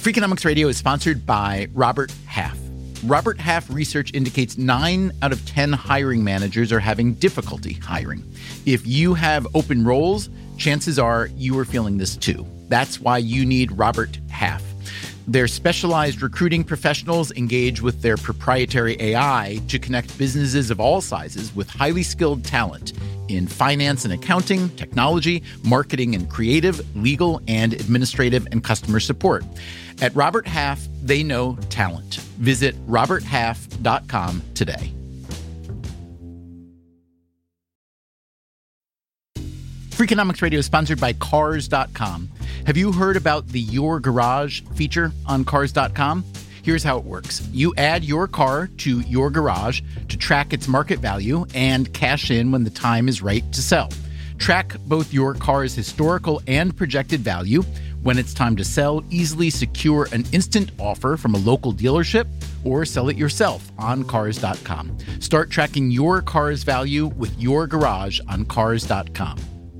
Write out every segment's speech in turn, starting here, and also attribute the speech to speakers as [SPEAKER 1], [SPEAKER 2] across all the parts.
[SPEAKER 1] Freakonomics Radio is sponsored by Robert Half. Robert Half research indicates 9 out of 10 hiring managers are having difficulty hiring. If you have open roles, chances are you are feeling this too. That's why you need Robert Half. Their specialized recruiting professionals engage with their proprietary AI to connect businesses of all sizes with highly skilled talent in finance and accounting, technology, marketing and creative, legal and administrative, and customer support. At Robert Half, they know talent. Visit roberthalf.com today. Freakonomics Radio is sponsored by Cars.com. Have you heard about the Your Garage feature on Cars.com? Here's how it works. You add your car to Your Garage to track its market value and cash in when the time is right to sell. Track both your car's historical and projected value. When it's time to sell, easily secure an instant offer from a local dealership or sell it yourself on Cars.com. Start tracking your car's value with Your Garage on Cars.com.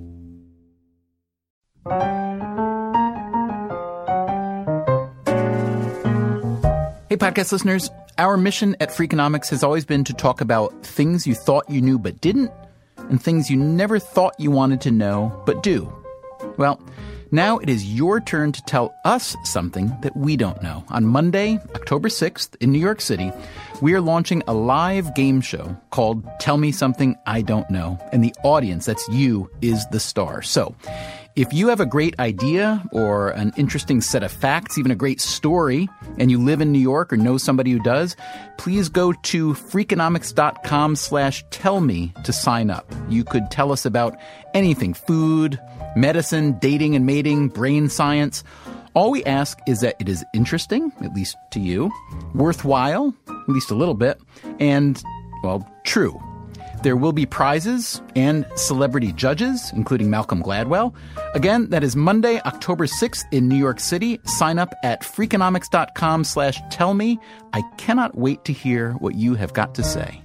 [SPEAKER 1] Hey, podcast listeners. Our mission at Freakonomics has always been to talk about things you thought you knew but didn't, and things you never thought you wanted to know but do. Well, now it is your turn to tell us something that we don't know. On Monday, October 6th, in New York City, we are launching a live game show called Tell Me Something I Don't Know. And the audience, that's you, is the star. So if you have a great idea or an interesting set of facts, even a great story, and you live in New York or know somebody who does, please go to freakonomics.com/tellme to sign up. You could tell us about anything: food, medicine, dating and mating, brain science. All we ask is that it is interesting, at least to you, worthwhile, at least a little bit, and, well, true. There will be prizes and celebrity judges, including Malcolm Gladwell. Again, that is Monday, October 6th in New York City. Sign up at freakonomics.com/tellme. I cannot wait to hear what you have got to say.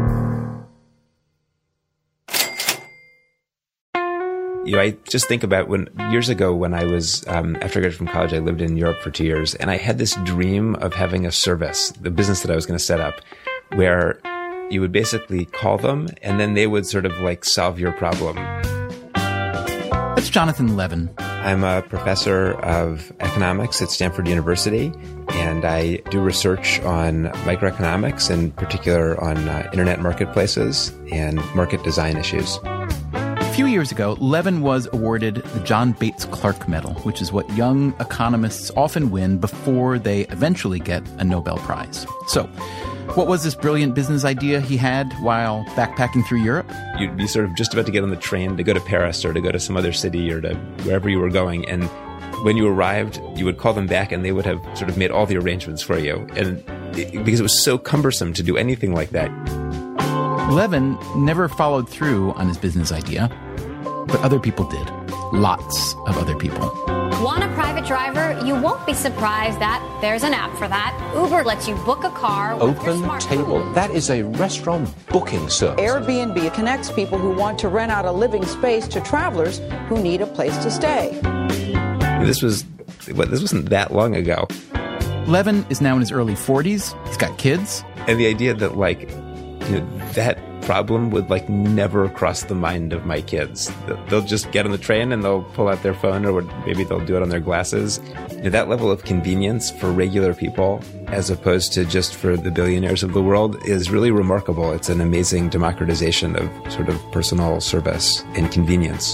[SPEAKER 2] You know, I just think about years ago when I was, after I graduated from college, I lived in Europe for 2 years, and I had this dream of having a service, the business that I was going to set up, where you would basically call them, and then they would sort of like solve your problem.
[SPEAKER 1] That's Jonathan Levin.
[SPEAKER 2] I'm a professor of economics at Stanford University, and I do research on microeconomics, in particular on internet marketplaces and market design issues.
[SPEAKER 1] A few years ago, Levin was awarded the John Bates Clark Medal, which is what young economists often win before they eventually get a Nobel Prize. So, what was this brilliant business idea he had while backpacking through Europe?
[SPEAKER 2] You'd be sort of just about to get on the train to go to Paris or to go to some other city or to wherever you were going. And when you arrived, you would call them back and they would have sort of made all the arrangements for you. And because it was so cumbersome to do anything like that.
[SPEAKER 1] Levin never followed through on his business idea, but other people did. Lots of other people.
[SPEAKER 3] Want a private driver? You won't be surprised that there's an app for that. Uber lets you book a car with your
[SPEAKER 4] Open
[SPEAKER 3] smartphone.
[SPEAKER 4] Table. That is a restaurant booking service.
[SPEAKER 5] Airbnb connects people who want to rent out a living space to travelers who need a place to stay.
[SPEAKER 2] This wasn't that long ago.
[SPEAKER 1] Levin is now in his early 40s. He's got kids.
[SPEAKER 2] And the idea that, like, you know, that problem would, like, never cross the mind of my kids. They'll just get on the train and they'll pull out their phone, or maybe they'll do it on their glasses. You know, that level of convenience for regular people, as opposed to just for the billionaires of the world, is really remarkable. It's an amazing democratization of sort of personal service and convenience.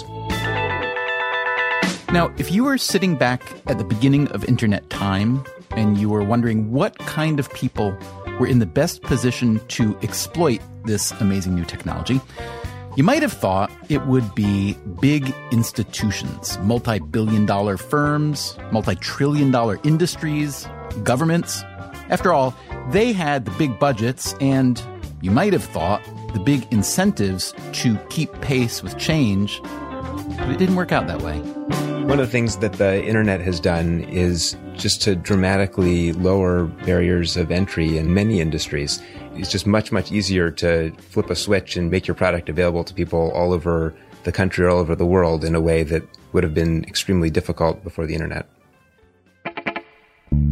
[SPEAKER 1] Now, if you were sitting back at the beginning of internet time and you were wondering what kind of people were in the best position to exploit this amazing new technology, you might have thought it would be big institutions, multi-billion-dollar firms, multi-trillion-dollar industries, governments. After all, they had the big budgets and, you might have thought, the big incentives to keep pace with change, but it didn't work out that way.
[SPEAKER 2] One of the things that the internet has done is just to dramatically lower barriers of entry in many industries. It's just much, much easier to flip a switch and make your product available to people all over the country or all over the world in a way that would have been extremely difficult before the internet.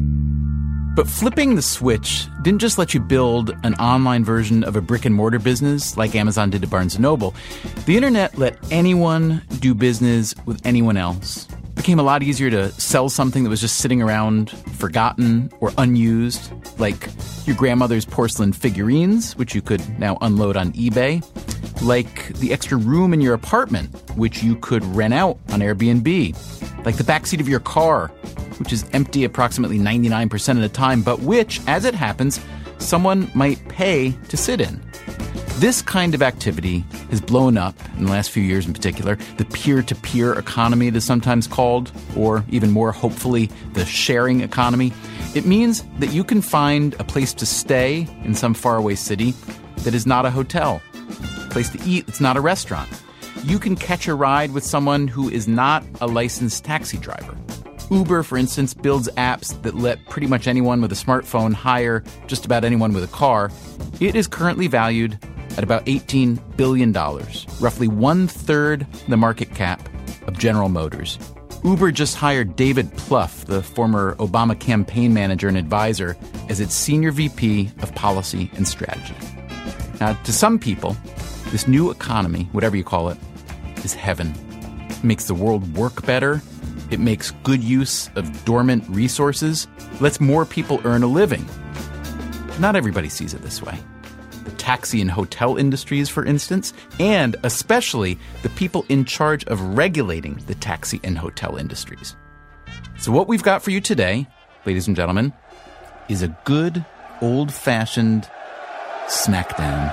[SPEAKER 1] But flipping the switch didn't just let you build an online version of a brick-and-mortar business like Amazon did to Barnes & Noble. The internet let anyone do business with anyone else. It became a lot easier to sell something that was just sitting around, forgotten or unused, like your grandmother's porcelain figurines, which you could now unload on eBay, like the extra room in your apartment, which you could rent out on Airbnb, like the backseat of your car, which is empty approximately 99% of the time, but which, as it happens, someone might pay to sit in. This kind of activity has blown up in the last few years in particular. The peer-to-peer economy, it is sometimes called, or even more hopefully, the sharing economy. It means that you can find a place to stay in some faraway city that is not a hotel, a place to eat that's not a restaurant. You can catch a ride with someone who is not a licensed taxi driver. Uber, for instance, builds apps that let pretty much anyone with a smartphone hire just about anyone with a car. It is currently valued at about $18 billion, roughly one-third the market cap of General Motors. Uber just hired David Plouffe, the former Obama campaign manager and advisor, as its senior VP of policy and strategy. Now, to some people, this new economy, whatever you call it, is heaven. It makes the world work better. It makes good use of dormant resources, lets more people earn a living. Not everybody sees it this way. The taxi and hotel industries, for instance, and especially the people in charge of regulating the taxi and hotel industries. So what we've got for you today, ladies and gentlemen, is a good, old-fashioned smackdown.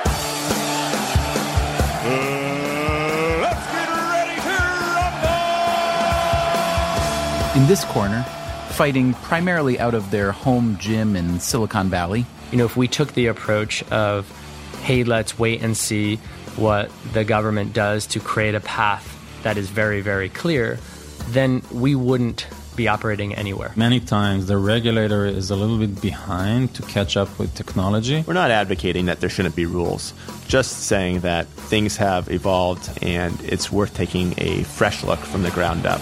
[SPEAKER 1] In this corner, fighting primarily out of their home gym in Silicon Valley.
[SPEAKER 6] You know, if we took the approach of, hey, let's wait and see what the government does to create a path that is very, very clear, then we wouldn't be operating anywhere.
[SPEAKER 7] Many times the regulator is a little bit behind to catch up with technology.
[SPEAKER 8] We're not advocating that there shouldn't be rules, just saying that things have evolved and it's worth taking a fresh look from the ground up.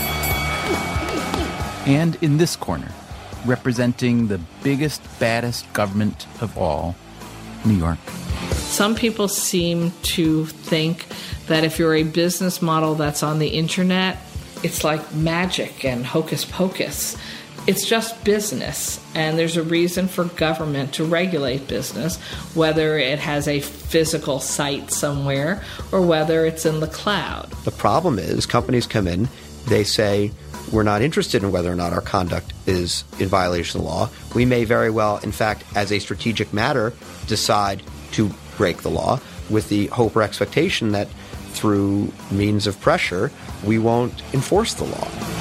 [SPEAKER 1] And in this corner, representing the biggest, baddest government of all, New York.
[SPEAKER 9] Some people seem to think that if you're a business model that's on the internet, it's like magic and hocus pocus. It's just business, and there's a reason for government to regulate business, whether it has a physical site somewhere or whether it's in the cloud.
[SPEAKER 10] The problem is companies come in, they say, we're not interested in whether or not our conduct is in violation of the law. We may very well, in fact, as a strategic matter, decide to break the law with the hope or expectation that through means of pressure, we won't enforce the law.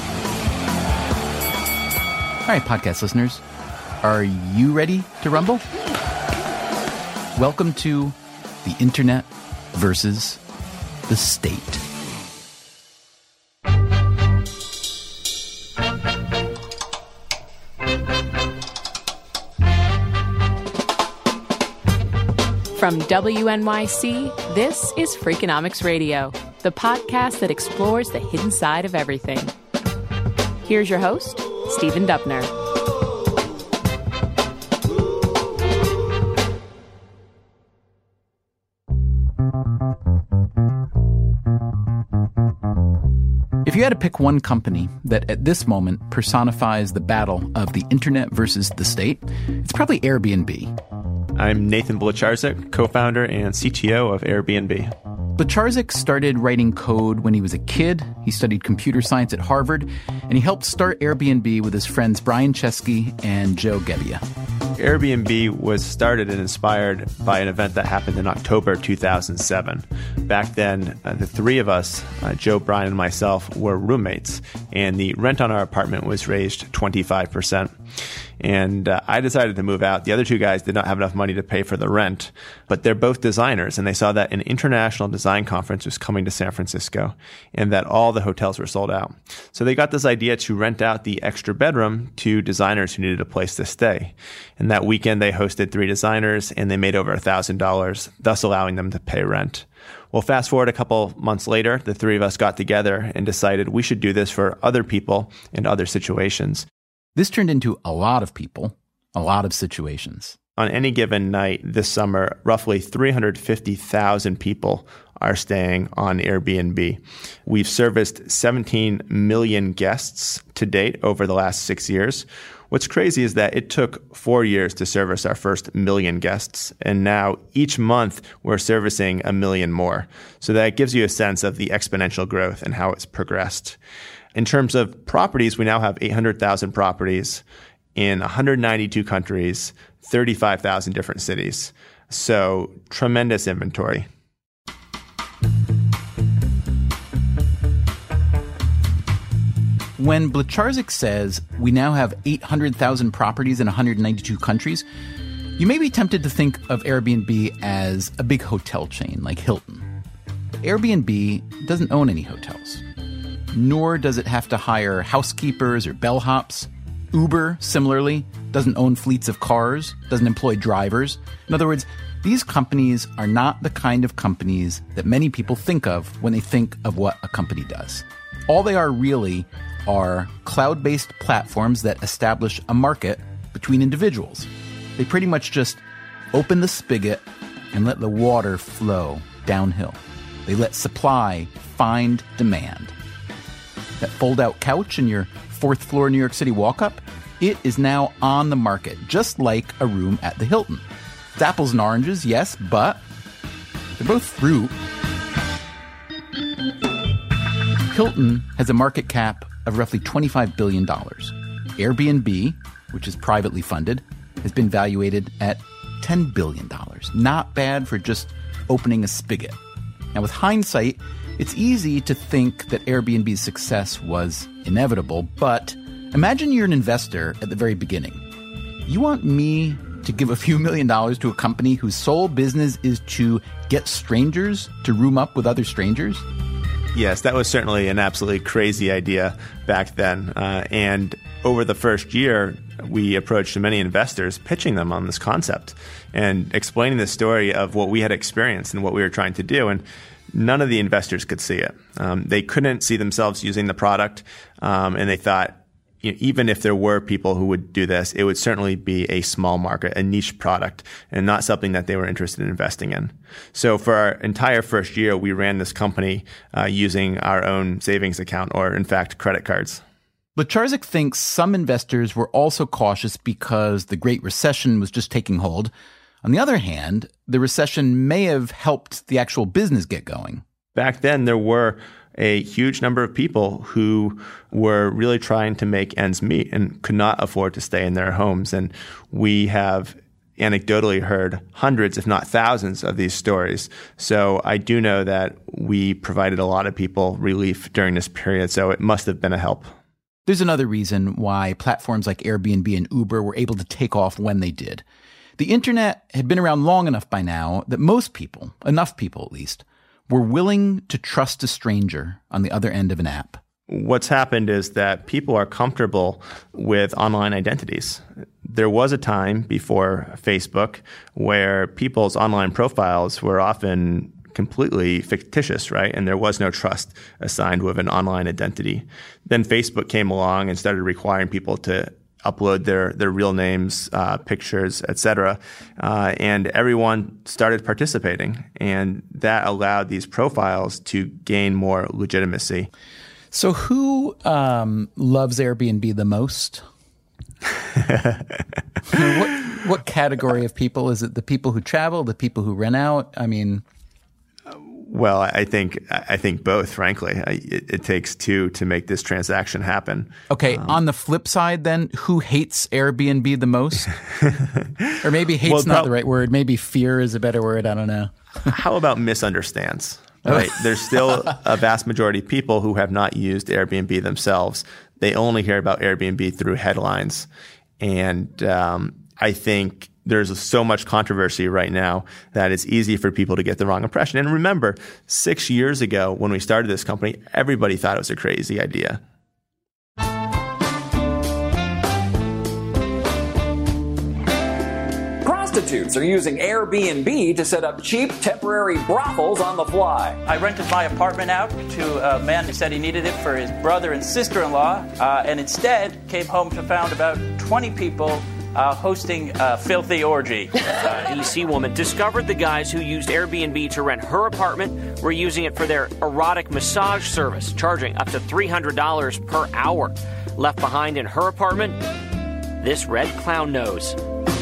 [SPEAKER 1] All right, podcast listeners, are you ready to rumble? Welcome to the Internet versus the State.
[SPEAKER 11] From WNYC, this is Freakonomics Radio, the podcast that explores the hidden side of everything. Here's your host, Stephen Dubner.
[SPEAKER 1] If you had to pick one company that at this moment personifies the battle of the internet versus the state, it's probably Airbnb.
[SPEAKER 8] I'm Nathan Blecharczyk, co-founder and CTO of Airbnb.
[SPEAKER 1] Blecharczyk started writing code when he was a kid. He studied computer science at Harvard, and he helped start Airbnb with his friends Brian Chesky and Joe Gebbia.
[SPEAKER 8] Airbnb was started and inspired by an event that happened in October 2007. Back then, the three of us, Joe, Brian, and myself, were roommates, and the rent on our apartment was raised 25%. And I decided to move out. The other two guys did not have enough money to pay for the rent, but they're both designers, and they saw that an international design conference was coming to San Francisco and that all the hotels were sold out. So they got this idea to rent out the extra bedroom to designers who needed a place to stay. And that weekend, they hosted 3 designers, and they made over $1,000, thus allowing them to pay rent. Well, fast forward a couple months later, the 3 of us got together and decided we should do this for other people in other situations.
[SPEAKER 1] This turned into a lot of people, a lot of situations.
[SPEAKER 8] On any given night this summer, roughly 350,000 people are staying on Airbnb. We've serviced 17 million guests to date over the last 6 years. What's crazy is that it took 4 years to service our first million guests, and now each month we're servicing a million more. So that gives you a sense of the exponential growth and how it's progressed. In terms of properties, we now have 800,000 properties in 192 countries, 35,000 different cities. So tremendous inventory.
[SPEAKER 1] When Blecharczyk says we now have 800,000 properties in 192 countries, you may be tempted to think of Airbnb as a big hotel chain like Hilton. Airbnb doesn't own any hotels, nor does it have to hire housekeepers or bellhops. Uber, similarly, doesn't own fleets of cars, doesn't employ drivers. In other words, these companies are not the kind of companies that many people think of when they think of what a company does. All they are really are cloud-based platforms that establish a market between individuals. They pretty much just open the spigot and let the water flow downhill. They let supply find demand. That fold-out couch in your 4th floor New York City walk-up, it is now on the market, just like a room at the Hilton. It's apples and oranges, yes, but they're both fruit. Hilton has a market cap of roughly $25 billion. Airbnb, which is privately funded, has been valuated at $10 billion. Not bad for just opening a spigot. Now, with hindsight, it's easy to think that Airbnb's success was inevitable, but imagine you're an investor at the very beginning. You want me to give a few $1 million to a company whose sole business is to get strangers to room up with other strangers?
[SPEAKER 8] Yes, that was certainly an absolutely crazy idea back then. And over the first year, we approached many investors pitching them on this concept and explaining the story of what we had experienced and what we were trying to do. And none of the investors could see it. They couldn't see themselves using the product, and they thought, even if there were people who would do this, it would certainly be a small market, a niche product, and not something that they were interested in investing in. So for our entire first year, we ran this company using our own savings account, or in fact, credit cards.
[SPEAKER 1] Blecharczyk thinks some investors were also cautious because the Great Recession was just taking hold. On the other hand, the recession may have helped the actual business get going.
[SPEAKER 8] Back then, there were a huge number of people who were really trying to make ends meet and could not afford to stay in their homes. And we have anecdotally heard hundreds, if not thousands, of these stories. So I do know that we provided a lot of people relief during this period, so it must have been a help.
[SPEAKER 1] There's another reason why platforms like Airbnb and Uber were able to take off when they did. The internet had been around long enough by now that most people, enough people at least, were willing to trust a stranger on the other end of an app.
[SPEAKER 8] What's happened is that people are comfortable with online identities. There was a time before Facebook where people's online profiles were often completely fictitious, right? And there was no trust assigned with an online identity. Then Facebook came along and started requiring people to upload their real names, pictures, etc. And everyone started participating. And that allowed these profiles to gain more legitimacy.
[SPEAKER 1] So who loves Airbnb the most? What category of people? Is it the people who travel, the people who rent out? I mean...
[SPEAKER 8] Well, I think both, frankly. It takes two to make this transaction happen.
[SPEAKER 1] Okay, on the flip side then, who hates Airbnb the most? Or maybe hate's not the right word. Maybe fear is a better word. I don't know.
[SPEAKER 8] How about misunderstands? Right. There's still a vast majority of people who have not used Airbnb themselves. They only hear about Airbnb through headlines. And I think there's so much controversy right now that it's easy for people to get the wrong impression. And remember, 6 years ago when we started this company, everybody thought it was a crazy idea.
[SPEAKER 12] prostitutes are using Airbnb to set up cheap temporary brothels on the fly.
[SPEAKER 13] I rented my apartment out to a man who said he needed it for his brother and sister-in-law, and instead came home to found about 20 people hosting a filthy orgy.
[SPEAKER 14] An EC woman discovered the guys who used Airbnb to rent her apartment were using it for their erotic massage service, charging up to $300 per hour. Left behind in her apartment, this red clown nose.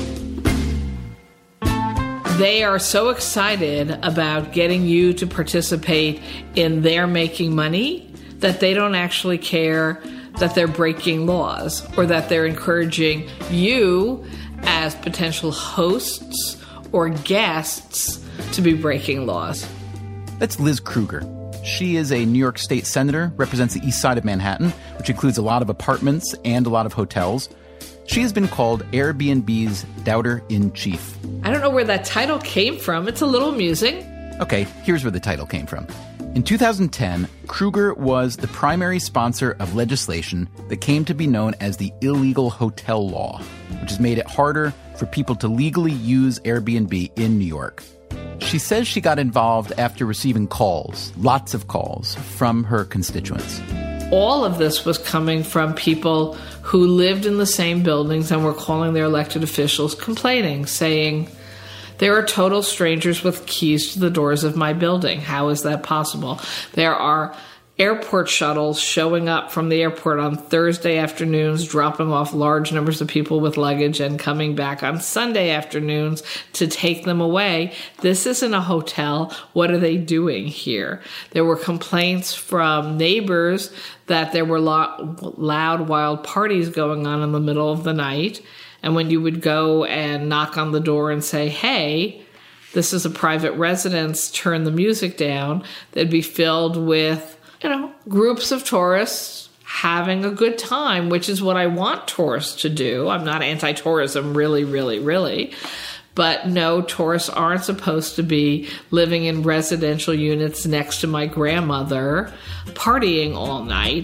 [SPEAKER 9] They are so excited about getting you to participate in their making money that they don't actually care that they're breaking laws or that they're encouraging you as potential hosts or guests to be breaking laws.
[SPEAKER 1] That's Liz Krueger. She is a New York State senator, represents the east side of Manhattan, which includes a lot of apartments and a lot of hotels. She has been called Airbnb's doubter-in-chief.
[SPEAKER 9] I don't know where that title came from. It's a little amusing.
[SPEAKER 1] Okay, here's where the title came from. In 2010, Krueger was the primary sponsor of legislation that came to be known as the Illegal Hotel Law, which has made it harder for people to legally use Airbnb in New York. She says she got involved after receiving calls, lots of calls, from her constituents.
[SPEAKER 9] All of this was coming from people who lived in the same buildings and were calling their elected officials complaining, saying, there are total strangers with keys to the doors of my building. How is that possible? There are airport shuttles showing up from the airport on Thursday afternoons, dropping off large numbers of people with luggage and coming back on Sunday afternoons to take them away. This isn't a hotel. What are they doing here? There were complaints from neighbors that there were loud, wild parties going on in the middle of the night. And when you would go and knock on the door and say, hey, this is a private residence, turn the music down, they'd be filled with, groups of tourists having a good time, which is what I want tourists to do. I'm not anti-tourism, really, really, really. But no, tourists aren't supposed to be living in residential units next to my grandmother, partying all night.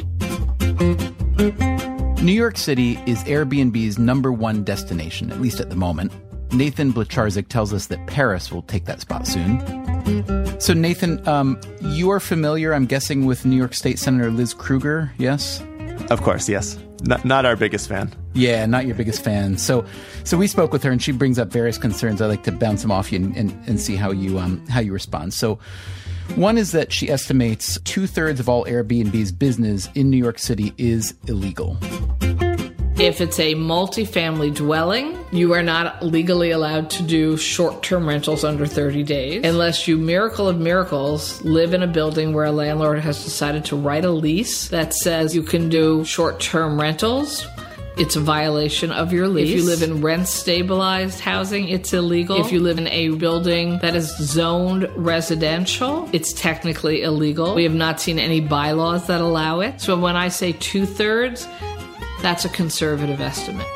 [SPEAKER 1] New York City is Airbnb's #1 destination, at least at the moment. Nathan Blecharczyk tells us that Paris will take that spot soon. So Nathan, you are familiar, I'm guessing, with New York State Senator Liz Krueger, yes?
[SPEAKER 8] Of course, yes. Not our biggest fan.
[SPEAKER 1] Yeah, not your biggest fan. So we spoke with her, and she brings up various concerns. I like to bounce them off you and see how you respond. So one is that she estimates 2/3 of all Airbnb's business in New York City is illegal.
[SPEAKER 9] If it's a multifamily dwelling, you are not legally allowed to do short-term rentals under 30 days unless you, miracle of miracles, live in a building where a landlord has decided to write a lease that says you can do short-term rentals. It's a violation of your lease. If you live in rent-stabilized housing, it's illegal. If you live in a building that is zoned residential, it's technically illegal. We have not seen any bylaws that allow it. So when I say 2/3, that's a conservative estimate.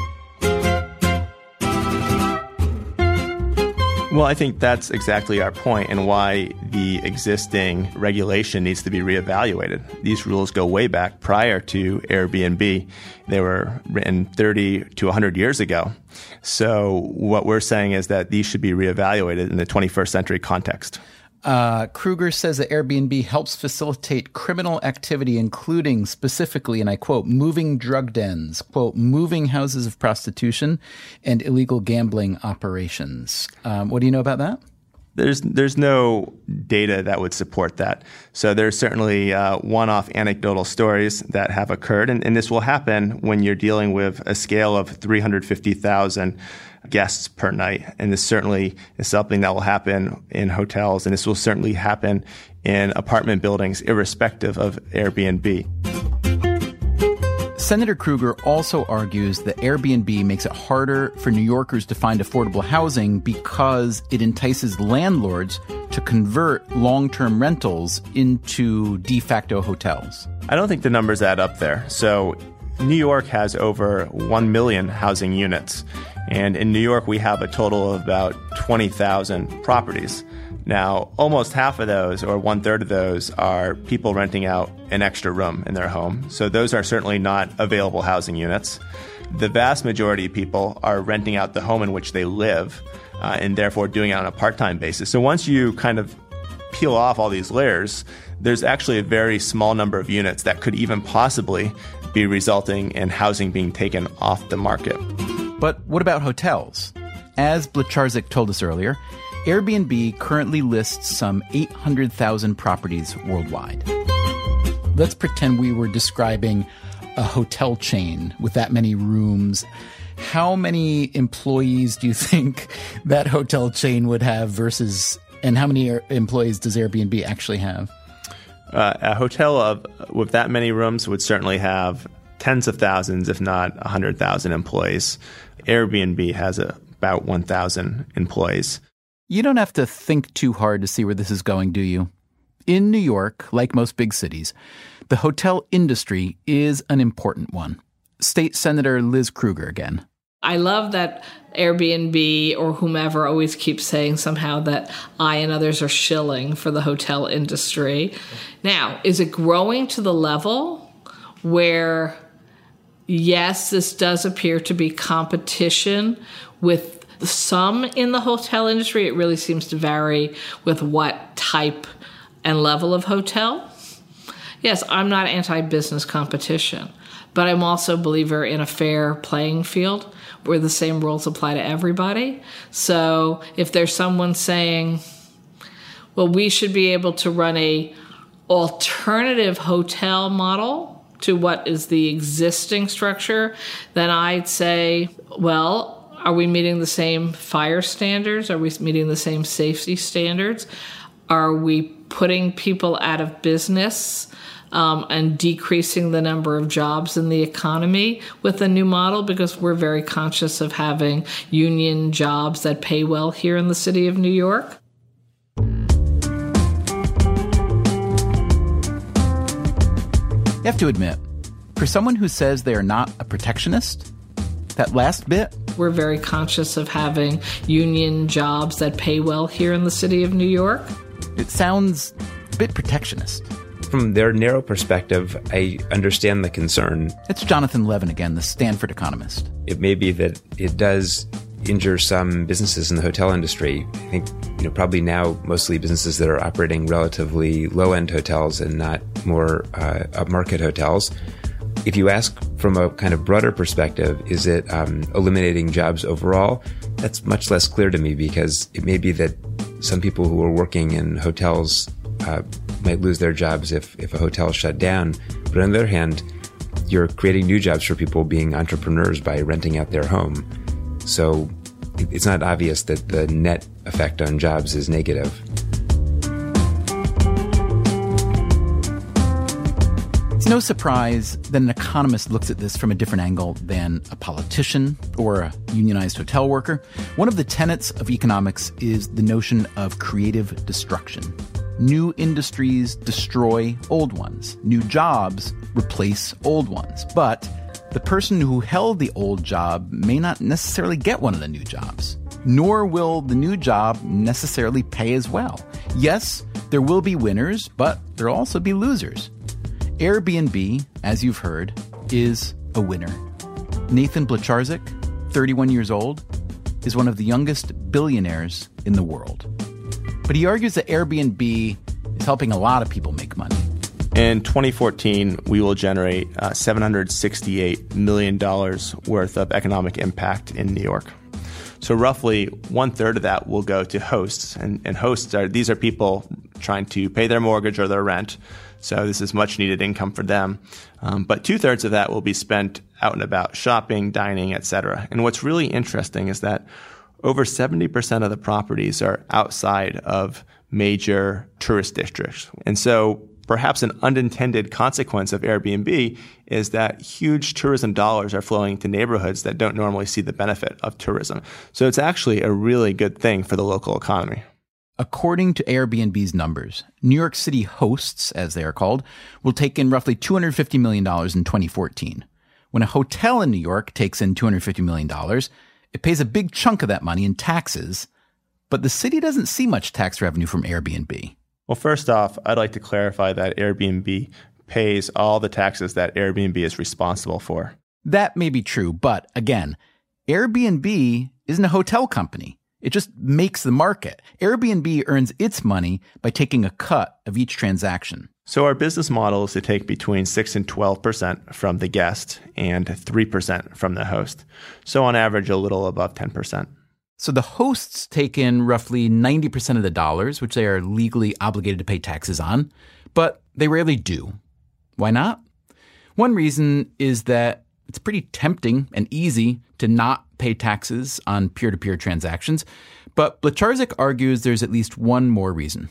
[SPEAKER 8] Well, I think that's exactly our point and why the existing regulation needs to be reevaluated. These rules go way back prior to Airbnb. They were written 30 to 100 years ago. So what we're saying is that these should be reevaluated in the 21st century context.
[SPEAKER 1] Krueger says that Airbnb helps facilitate criminal activity, including specifically, and I quote, moving drug dens, quote, moving houses of prostitution, and illegal gambling operations. What do you know about that?
[SPEAKER 8] There's no data that would support that. So there's certainly one-off anecdotal stories that have occurred, and this will happen when you're dealing with a scale of 350,000 guests per night. And this certainly is something that will happen in hotels, and this will certainly happen in apartment buildings, irrespective of Airbnb.
[SPEAKER 1] Senator Krueger also argues that Airbnb makes it harder for New Yorkers to find affordable housing because it entices landlords to convert long-term rentals into de facto hotels.
[SPEAKER 8] I don't think the numbers add up there. So New York has over 1 million housing units. And in New York, we have a total of about 20,000 properties. Now, almost half of those, or 1/3 of those, are people renting out an extra room in their home. So those are certainly not available housing units. The vast majority of people are renting out the home in which they live, and therefore doing it on a part-time basis. So once you kind of peel off all these layers, there's actually a very small number of units that could even possibly be resulting in housing being taken off the market.
[SPEAKER 1] But what about hotels? As Blecharczyk told us earlier, Airbnb currently lists some 800,000 properties worldwide. Let's pretend we were describing a hotel chain with that many rooms. How many employees do you think that hotel chain would have versus, and how many employees does Airbnb actually have?
[SPEAKER 8] A hotel with that many rooms would certainly have tens of thousands, if not 100,000 employees. Airbnb has about 1,000 employees.
[SPEAKER 1] You don't have to think too hard to see where this is going, do you? In New York, like most big cities, the hotel industry is an important one. State Senator Liz Krueger again.
[SPEAKER 9] I love that Airbnb or whomever always keeps saying somehow that I and others are shilling for the hotel industry. Now, is it growing to the level where, yes, this does appear to be competition with some in the hotel industry? It really seems to vary with what type and level of hotel. Yes, I'm not anti-business competition, but I'm also a believer in a fair playing field where the same rules apply to everybody. So if there's someone saying, well, we should be able to run a alternative hotel model to what is the existing structure, then I'd say, well, are we meeting the same fire standards? Are we meeting the same safety standards? Are we putting people out of business and decreasing the number of jobs in the economy with the new model? Because we're very conscious of having union jobs that pay well here in the city of New York.
[SPEAKER 1] You have to admit, for someone who says they are not a protectionist, that last bit...
[SPEAKER 9] We're very conscious of having union jobs that pay well here in the city of New York.
[SPEAKER 1] It sounds a bit protectionist.
[SPEAKER 2] From their narrow perspective, I understand the concern.
[SPEAKER 1] It's Jonathan Levin again, the Stanford economist.
[SPEAKER 2] It may be that it does injure some businesses in the hotel industry. I think, probably now mostly businesses that are operating relatively low-end hotels and not more upmarket hotels. If you ask from a kind of broader perspective, is it eliminating jobs overall? That's much less clear to me, because it may be that some people who are working in hotels might lose their jobs if a hotel is shut down. But on the other hand, you're creating new jobs for people being entrepreneurs by renting out their home. So it's not obvious that the net effect on jobs is negative.
[SPEAKER 1] It's no surprise that an economist looks at this from a different angle than a politician or a unionized hotel worker. One of the tenets of economics is the notion of creative destruction. New industries destroy old ones. New jobs replace old ones. But the person who held the old job may not necessarily get one of the new jobs, nor will the new job necessarily pay as well. Yes, there will be winners, but there'll also be losers. Airbnb, as you've heard, is a winner. Nathan Blecharczyk, 31 years old, is one of the youngest billionaires in the world. But he argues that Airbnb is helping a lot of people make money.
[SPEAKER 8] In 2014, we will generate $768 million worth of economic impact in New York. So roughly 1/3 of that will go to hosts. And hosts these are people trying to pay their mortgage or their rent. So this is much needed income for them. But 2/3 of that will be spent out and about, shopping, dining, etc. And what's really interesting is that over 70% of the properties are outside of major tourist districts. And so perhaps an unintended consequence of Airbnb is that huge tourism dollars are flowing to neighborhoods that don't normally see the benefit of tourism. So it's actually a really good thing for the local economy.
[SPEAKER 1] According to Airbnb's numbers, New York City hosts, as they are called, will take in roughly $250 million in 2014. When a hotel in New York takes in $250 million, it pays a big chunk of that money in taxes, but the city doesn't see much tax revenue from Airbnb.
[SPEAKER 8] Well, first off, I'd like to clarify that Airbnb pays all the taxes that Airbnb is responsible for.
[SPEAKER 1] That may be true, but again, Airbnb isn't a hotel company. It just makes the market. Airbnb earns its money by taking a cut of each transaction.
[SPEAKER 8] So our business model is to take between 6 and 12% from the guest and 3% from the host. So on average, a little above 10%.
[SPEAKER 1] So the hosts take in roughly 90% of the dollars, which they are legally obligated to pay taxes on, but they rarely do. Why not? One reason is that it's pretty tempting and easy to not pay taxes on peer-to-peer transactions, but Blecharczyk argues there's at least one more reason.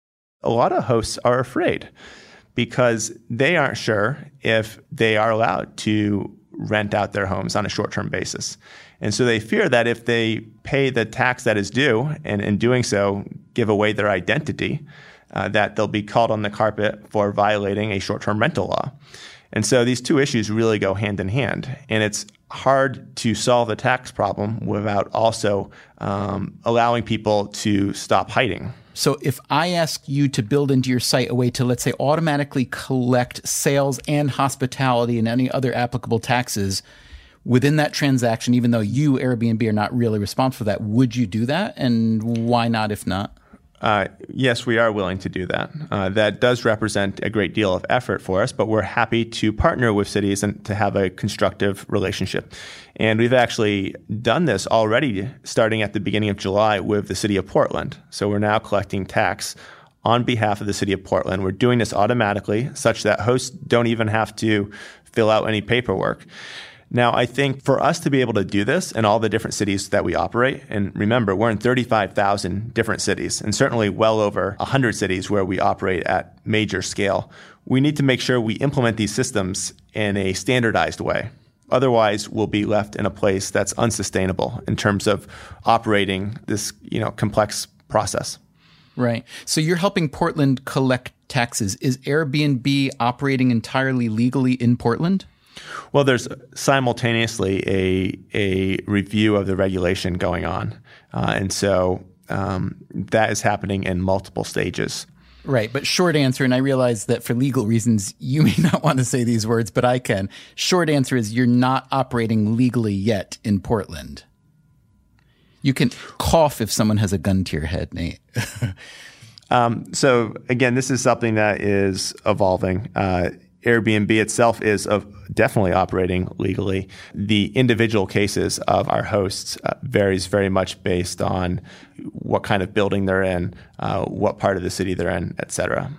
[SPEAKER 8] A lot of hosts are afraid because they aren't sure if they are allowed to rent out their homes on a short-term basis. And so they fear that if they pay the tax that is due, and in doing so give away their identity, that they'll be called on the carpet for violating a short-term rental law. And so these two issues really go hand in hand. And it's hard to solve the tax problem without also allowing people to stop hiding.
[SPEAKER 1] So if I ask you to build into your site a way to, let's say, automatically collect sales and hospitality and any other applicable taxes within that transaction, even though you, Airbnb, are not really responsible for that, would you do that? And why not if not?
[SPEAKER 8] Yes, we are willing to do that. That does represent a great deal of effort for us, but we're happy to partner with cities and to have a constructive relationship. And we've actually done this already starting at the beginning of July with the city of Portland. So we're now collecting tax on behalf of the city of Portland. We're doing this automatically such that hosts don't even have to fill out any paperwork. Now, I think for us to be able to do this in all the different cities that we operate, and remember, we're in 35,000 different cities, and certainly well over 100 cities where we operate at major scale, we need to make sure we implement these systems in a standardized way. Otherwise, we'll be left in a place that's unsustainable in terms of operating this, complex process.
[SPEAKER 1] Right. So you're helping Portland collect taxes. Is Airbnb operating entirely legally in Portland?
[SPEAKER 8] Well, there's simultaneously a review of the regulation going on. And so that is happening in multiple stages.
[SPEAKER 1] Right. But short answer, and I realize that for legal reasons, you may not want to say these words, but I can. Short answer is you're not operating legally yet in Portland. You can cough if someone has a gun to your head, Nate.
[SPEAKER 8] So again, this is something that is evolving. Airbnb itself is definitely operating legally. The individual cases of our hosts varies very much based on what kind of building they're in, what part of the city they're in, et cetera.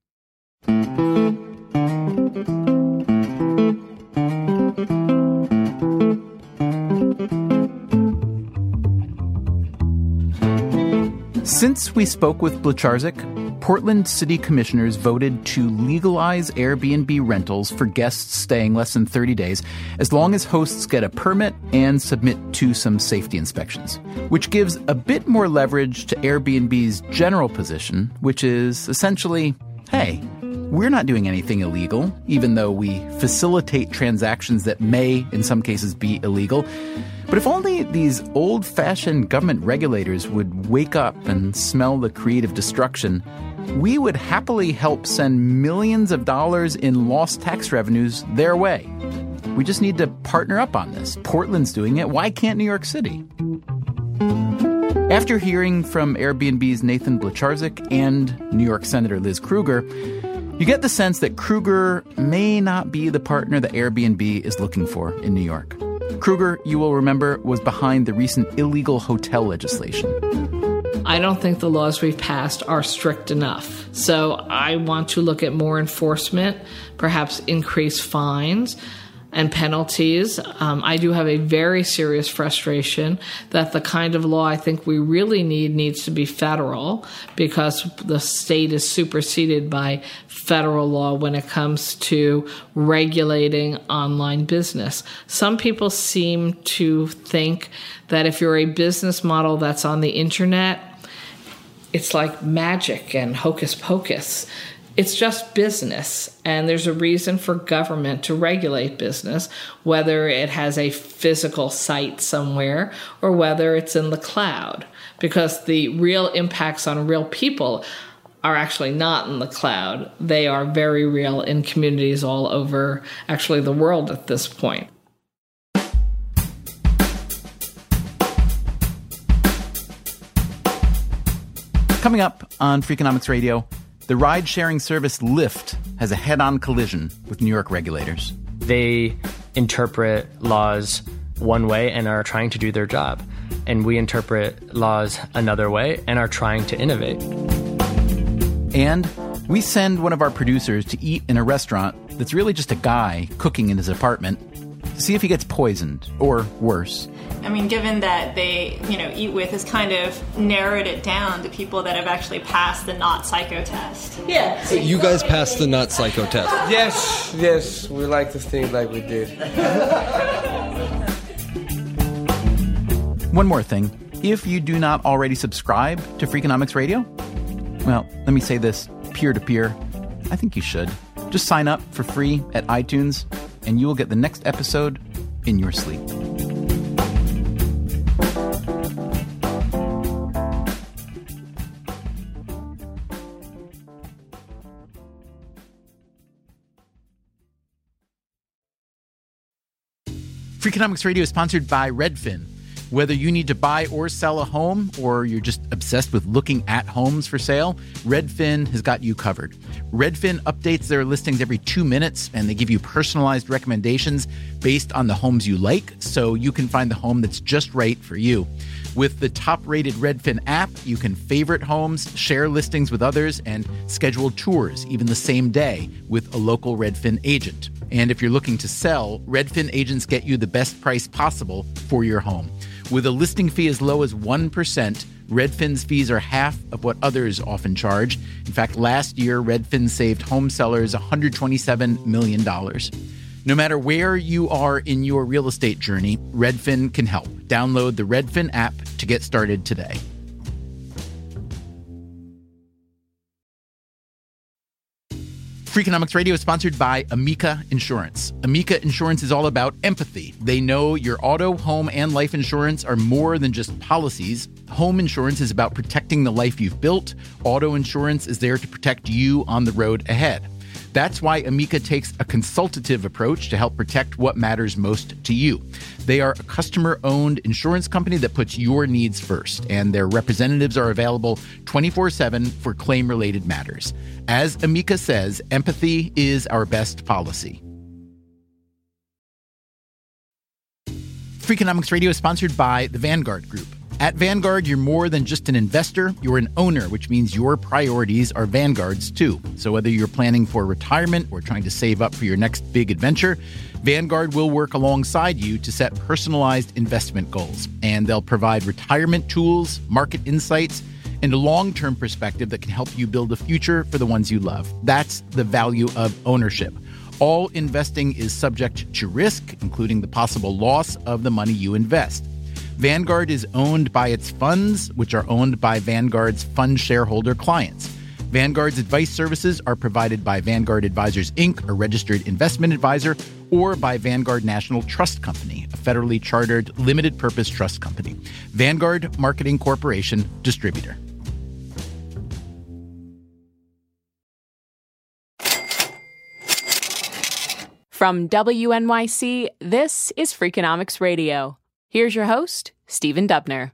[SPEAKER 1] Since we spoke with Blecharczyk, Portland city commissioners voted to legalize Airbnb rentals for guests staying less than 30 days, as long as hosts get a permit and submit to some safety inspections, which gives a bit more leverage to Airbnb's general position, which is essentially, hey, we're not doing anything illegal, even though we facilitate transactions that may, in some cases, be illegal. But if only these old-fashioned government regulators would wake up and smell the creative destruction, we would happily help send millions of dollars in lost tax revenues their way. We just need to partner up on this. Portland's doing it. Why can't New York City? After hearing from Airbnb's Nathan Blecharczyk and New York Senator Liz Krueger, you get the sense that Krueger may not be the partner that Airbnb is looking for in New York. Krueger, you will remember, was behind the recent illegal hotel legislation.
[SPEAKER 9] I don't think the laws we've passed are strict enough. So I want to look at more enforcement, perhaps increase fines and penalties. I do have a very serious frustration that the kind of law I think we really need needs to be federal, because the state is superseded by federal law when it comes to regulating online business. Some people seem to think that if you're a business model that's on the internet, it's like magic and hocus pocus. It's just business, and there's a reason for government to regulate business, whether it has a physical site somewhere or whether it's in the cloud, because the real impacts on real people are actually not in the cloud. They are very real in communities all over, actually, the world at this point.
[SPEAKER 1] Coming up on Freakonomics Radio, the ride-sharing service Lyft has a head-on collision with New York regulators.
[SPEAKER 6] They interpret laws one way and are trying to do their job. And we interpret laws another way and are trying to innovate.
[SPEAKER 1] And we send one of our producers to eat in a restaurant that's really just a guy cooking in his apartment to see if he gets poisoned, or worse.
[SPEAKER 15] I mean, given that they, Eat With has kind of narrowed it down to people that have actually passed the not psycho test.
[SPEAKER 16] Yeah. So you guys passed the not psycho test?
[SPEAKER 17] Yes, we like to think like we did.
[SPEAKER 1] One more thing. If you do not already subscribe to Freakonomics Radio, well, let me say this peer-to-peer, I think you should. Just sign up for free at iTunes, and you will get the next episode in your sleep. Freakonomics Radio is sponsored by Redfin. Whether you need to buy or sell a home, or you're just obsessed with looking at homes for sale, Redfin has got you covered. Redfin updates their listings every 2 minutes, and they give you personalized recommendations based on the homes you like, so you can find the home that's just right for you. With the top-rated Redfin app, you can favorite homes, share listings with others, and schedule tours even the same day with a local Redfin agent. And if you're looking to sell, Redfin agents get you the best price possible for your home. With a listing fee as low as 1%, Redfin's fees are half of what others often charge. In fact, last year, Redfin saved home sellers $127 million. No matter where you are in your real estate journey, Redfin can help. Download the Redfin app to get started today. Freakonomics Radio is sponsored by Amica Insurance. Amica Insurance is all about empathy. They know your auto, home, and life insurance are more than just policies. Home insurance is about protecting the life you've built. Auto insurance is there to protect you on the road ahead. That's why Amica takes a consultative approach to help protect what matters most to you. They are a customer-owned insurance company that puts your needs first, and their representatives are available 24/7 for claim-related matters. As Amica says, empathy is our best policy. Freakonomics Radio is sponsored by the Vanguard Group. At Vanguard, you're more than just an investor, you're an owner, which means your priorities are Vanguard's too. So whether you're planning for retirement or trying to save up for your next big adventure, Vanguard will work alongside you to set personalized investment goals. And they'll provide retirement tools, market insights, and a long-term perspective that can help you build a future for the ones you love. That's the value of ownership. All investing is subject to risk, including the possible loss of the money you invest. Vanguard is owned by its funds, which are owned by Vanguard's fund shareholder clients. Vanguard's advice services are provided by Vanguard Advisors, Inc., a registered investment advisor, or by Vanguard National Trust Company, a federally chartered limited-purpose trust company. Vanguard Marketing Corporation, distributor.
[SPEAKER 11] From WNYC, this is Freakonomics Radio. Here's your host, Stephen Dubner.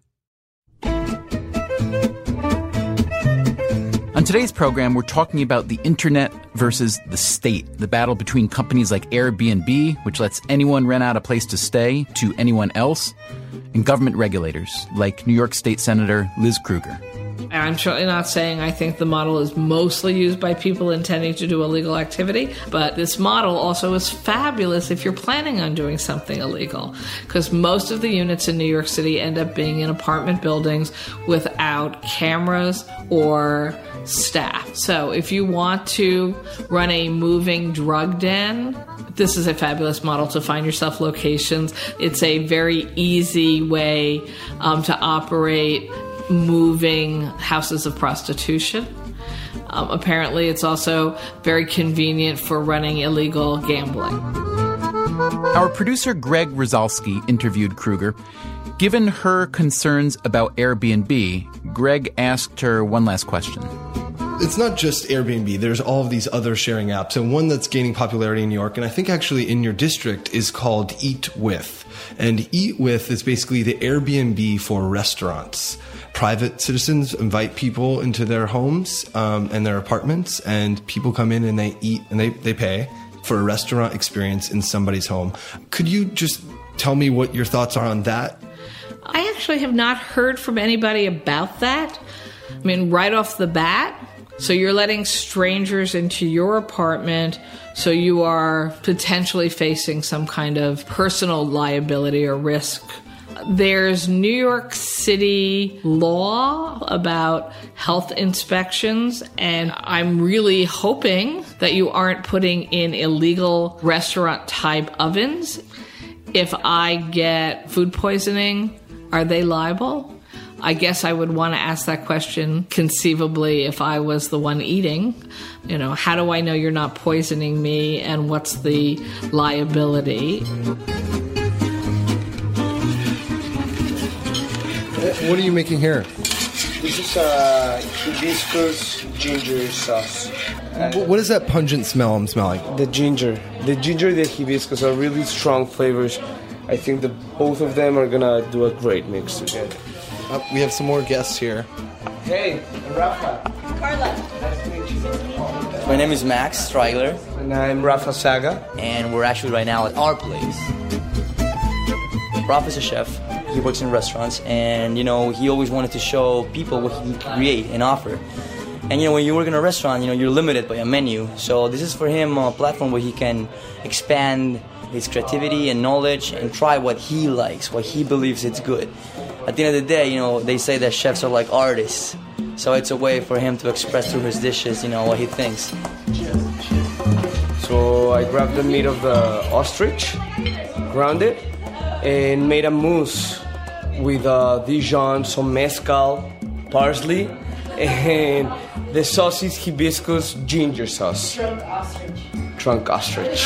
[SPEAKER 1] On today's program, we're talking about the internet versus the state, the battle between companies like Airbnb, which lets anyone rent out a place to stay to anyone else, and government regulators like New York State Senator Liz Krueger.
[SPEAKER 9] I'm certainly not saying I think the model is mostly used by people intending to do illegal activity, but this model also is fabulous if you're planning on doing something illegal, because most of the units in New York City end up being in apartment buildings without cameras or staff. So if you want to run a moving drug den, this is a fabulous model to find yourself locations. It's a very easy way to operate moving houses of prostitution. Apparently, it's also very convenient for running illegal gambling.
[SPEAKER 1] Our producer, Greg Rosalsky, interviewed Kruger. Given her concerns about Airbnb, Greg asked her one last question.
[SPEAKER 16] It's not just Airbnb. There's all of these other sharing apps. And one that's gaining popularity in New York, and I think actually in your district, is called Eat With. And Eat With is basically the Airbnb for restaurants. Private citizens invite people into their homes and their apartments, and people come in and they eat and they pay for a restaurant experience in somebody's home. Could you just tell me what your thoughts are on that?
[SPEAKER 9] I actually have not heard from anybody about that. I mean, right off the bat. So you're letting strangers into your apartment, so you are potentially facing some kind of personal liability or risk. There's New York City law about health inspections, and I'm really hoping that you aren't putting in illegal restaurant-type ovens. If I get food poisoning, are they liable? I guess I would want to ask that question conceivably if I was the one eating. You know, how do I know you're not poisoning me, and what's the liability?
[SPEAKER 16] What are you making here?
[SPEAKER 17] This is hibiscus ginger sauce.
[SPEAKER 16] What is that pungent smell I'm smelling?
[SPEAKER 17] The ginger, the hibiscus are really strong flavors. I think that both of them are gonna do a great mix together.
[SPEAKER 16] We have some more guests here.
[SPEAKER 17] Hey, I'm Rafa.
[SPEAKER 18] Carla.
[SPEAKER 17] Nice to meet you.
[SPEAKER 18] My name is Max Strigler.
[SPEAKER 17] And I'm Rafa Saga.
[SPEAKER 18] And we're actually right now at our place. Rafa's a chef. He works in restaurants. And, you know, he always wanted to show people what he can create and offer. And, you know, when you work in a restaurant, you know, you're limited by a menu. So this is for him a platform where he can expand his creativity and knowledge and try what he likes, what he believes it's good. At the end of the day, you know, they say that chefs are like artists. So it's a way for him to express through his dishes, you know, what he thinks.
[SPEAKER 17] So I grabbed the meat of the ostrich, ground it, and made a mousse with Dijon, some mezcal, parsley, and the sauce is hibiscus ginger sauce. Drunk ostrich.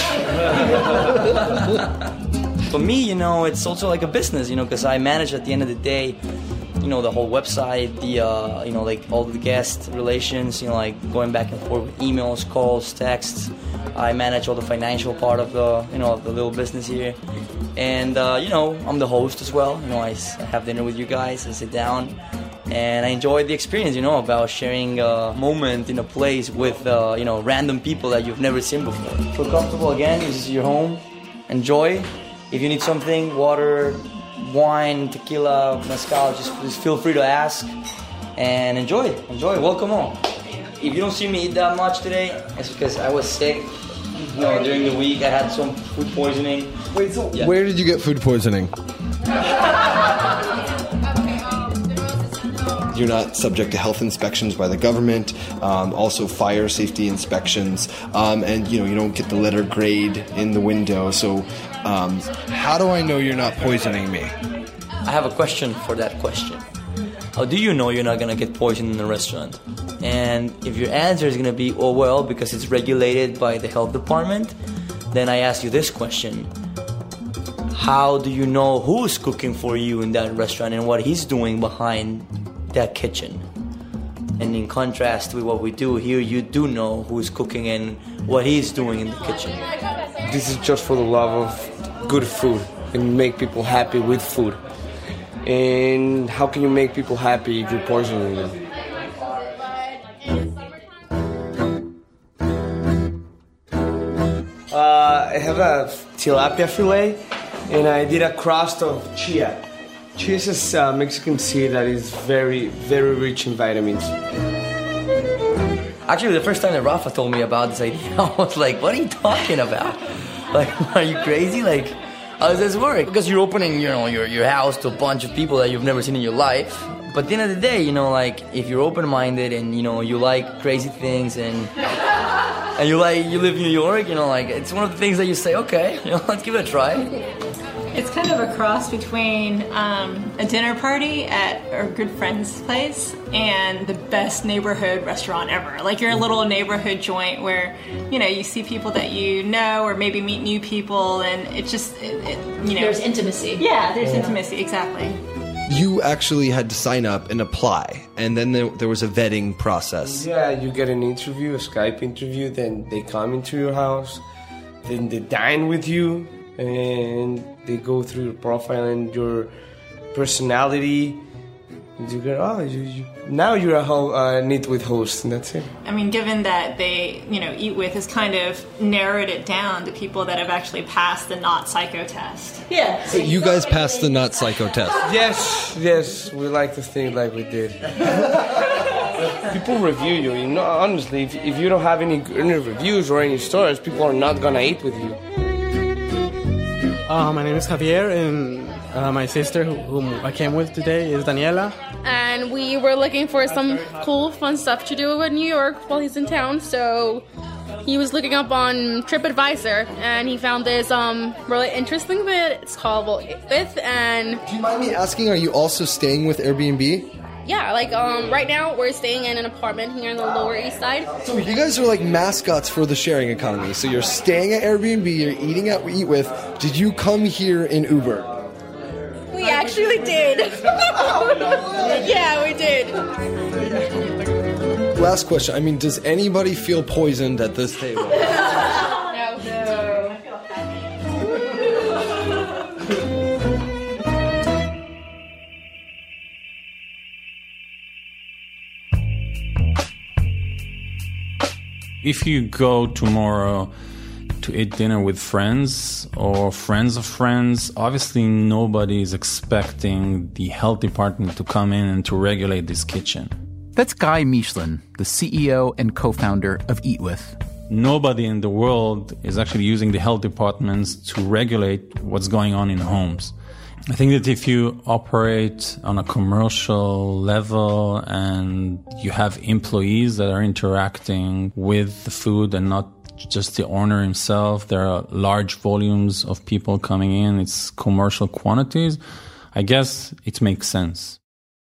[SPEAKER 18] For me, you know, it's also like a business, you know, because I manage at the end of the day, you know, the whole website, the, you know, like all the guest relations, you know, like going back and forth with emails, calls, texts. I manage all the financial part of the, you know, of the little business here. And, you know, I'm the host as well. You know, I have dinner with you guys, I sit down. And I enjoy the experience, you know, about sharing a moment in a place with, you know, random people that you've never seen before. Feel comfortable again, this is your home. Enjoy. If you need something, water, wine, tequila, mezcal, just feel free to ask. And enjoy. Welcome home. If you don't see me eat that much today, it's because I was sick. You know, during the week I had some food poisoning.
[SPEAKER 16] Wait, so where did you get food poisoning? You're not subject to health inspections by the government, also fire safety inspections, and you know you don't get the letter grade in the window. So, how do I know you're not poisoning me?
[SPEAKER 18] I have a question for that question. How do you know you're not gonna get poisoned in the restaurant? And if your answer is gonna be, oh well, because it's regulated by the health department, then I ask you this question. How do you know who's cooking for you in that restaurant and what he's doing behind that kitchen? And in contrast with what we do here, you do know who's cooking and what he's doing in the kitchen.
[SPEAKER 17] This is just for the love of good food and make people happy with food. And how can you make people happy if you're poisoning them? I have a tilapia fillet and I did a crust of chia. Chia is a Mexican seed that is very, very rich in vitamins.
[SPEAKER 18] Actually, the first time that Rafa told me about this idea, I was like, what are you talking about? Like, are you crazy? Like, how does this work? Because you're opening, you know, your house to a bunch of people that you've never seen in your life. But at the end of the day, you know, like, if you're open-minded and, you know, you like crazy things and you live in New York, you know, like, it's one of the things that you say, okay, you know, let's give it a try.
[SPEAKER 15] It's kind of a cross between a dinner party at a good friend's place and the best neighborhood restaurant ever. Like your little neighborhood joint where, you see people that you know or maybe meet new people, and it just,
[SPEAKER 19] There's intimacy.
[SPEAKER 15] Yeah, there's intimacy, exactly.
[SPEAKER 16] You actually had to sign up and apply, and then there was a vetting process.
[SPEAKER 17] Yeah, you get an interview, a Skype interview, then they come into your house, then they dine with you, and they go through your profile and your personality. You go, now you're a Eat With host, and that's it.
[SPEAKER 15] I mean, given that they, Eat With has kind of narrowed it down to people that have actually passed the not psycho test.
[SPEAKER 19] Yeah.
[SPEAKER 16] So you guys passed the not psycho test.
[SPEAKER 17] Yes, we like to think like we did. People review you. Honestly, if you don't have any reviews or any stores, people are not gonna eat with you.
[SPEAKER 20] My name is Javier, and my sister, whom I came with today, is Daniela.
[SPEAKER 21] And we were looking for some cool, fun stuff to do in New York while he's in town, so he was looking up on TripAdvisor, and he found this really interesting bit. It's called Eat With, and...
[SPEAKER 16] Do you mind me asking, are you also staying with Airbnb?
[SPEAKER 21] Yeah, right now we're staying in an apartment here in the Lower East Side.
[SPEAKER 16] So you guys are like mascots for the sharing economy. So you're staying at Airbnb, you're eating at Eat With. Did you come here in Uber?
[SPEAKER 21] We actually did. Yeah, we did.
[SPEAKER 16] Last question. I mean, does anybody feel poisoned at this table?
[SPEAKER 7] If you go tomorrow to eat dinner with friends or friends of friends, obviously nobody is expecting the health department to come in and to regulate this kitchen.
[SPEAKER 1] That's Guy Michelin, the CEO and co-founder of Eat With.
[SPEAKER 7] Nobody in the world is actually using the health departments to regulate what's going on in homes. I think that if you operate on a commercial level and you have employees that are interacting with the food and not just the owner himself, there are large volumes of people coming in, it's commercial quantities, I guess it makes sense.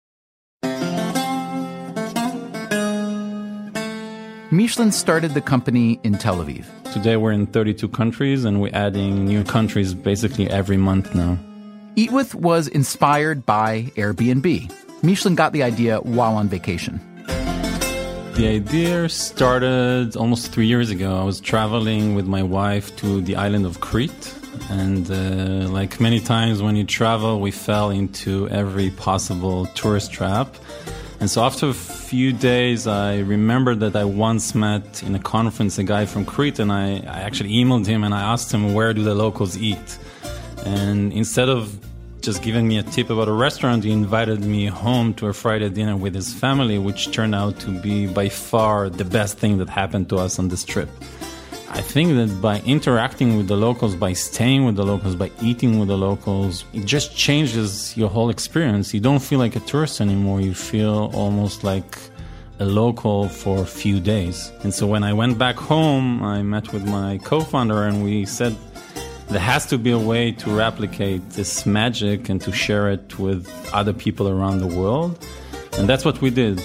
[SPEAKER 1] Michelin started the company in Tel Aviv.
[SPEAKER 7] Today we're in 32 countries and we're adding new countries basically every month now.
[SPEAKER 1] Eat With was inspired by Airbnb. Michelin got the idea while on vacation.
[SPEAKER 7] The idea started almost 3 years ago. I was traveling with my wife to the island of Crete. And like many times when you travel, we fell into every possible tourist trap. And so after a few days, I remembered that I once met in a conference a guy from Crete, and I actually emailed him and I asked him, where do the locals eat? And instead of just giving me a tip about a restaurant, he invited me home to a Friday dinner with his family, which turned out to be by far the best thing that happened to us on this trip. I think that by interacting with the locals, by staying with the locals, by eating with the locals, it just changes your whole experience. You don't feel like a tourist anymore. You feel almost like a local for a few days. And so when I went back home, I met with my co-founder and we said, there has to be a way to replicate this magic and to share it with other people around the world. And that's what we did.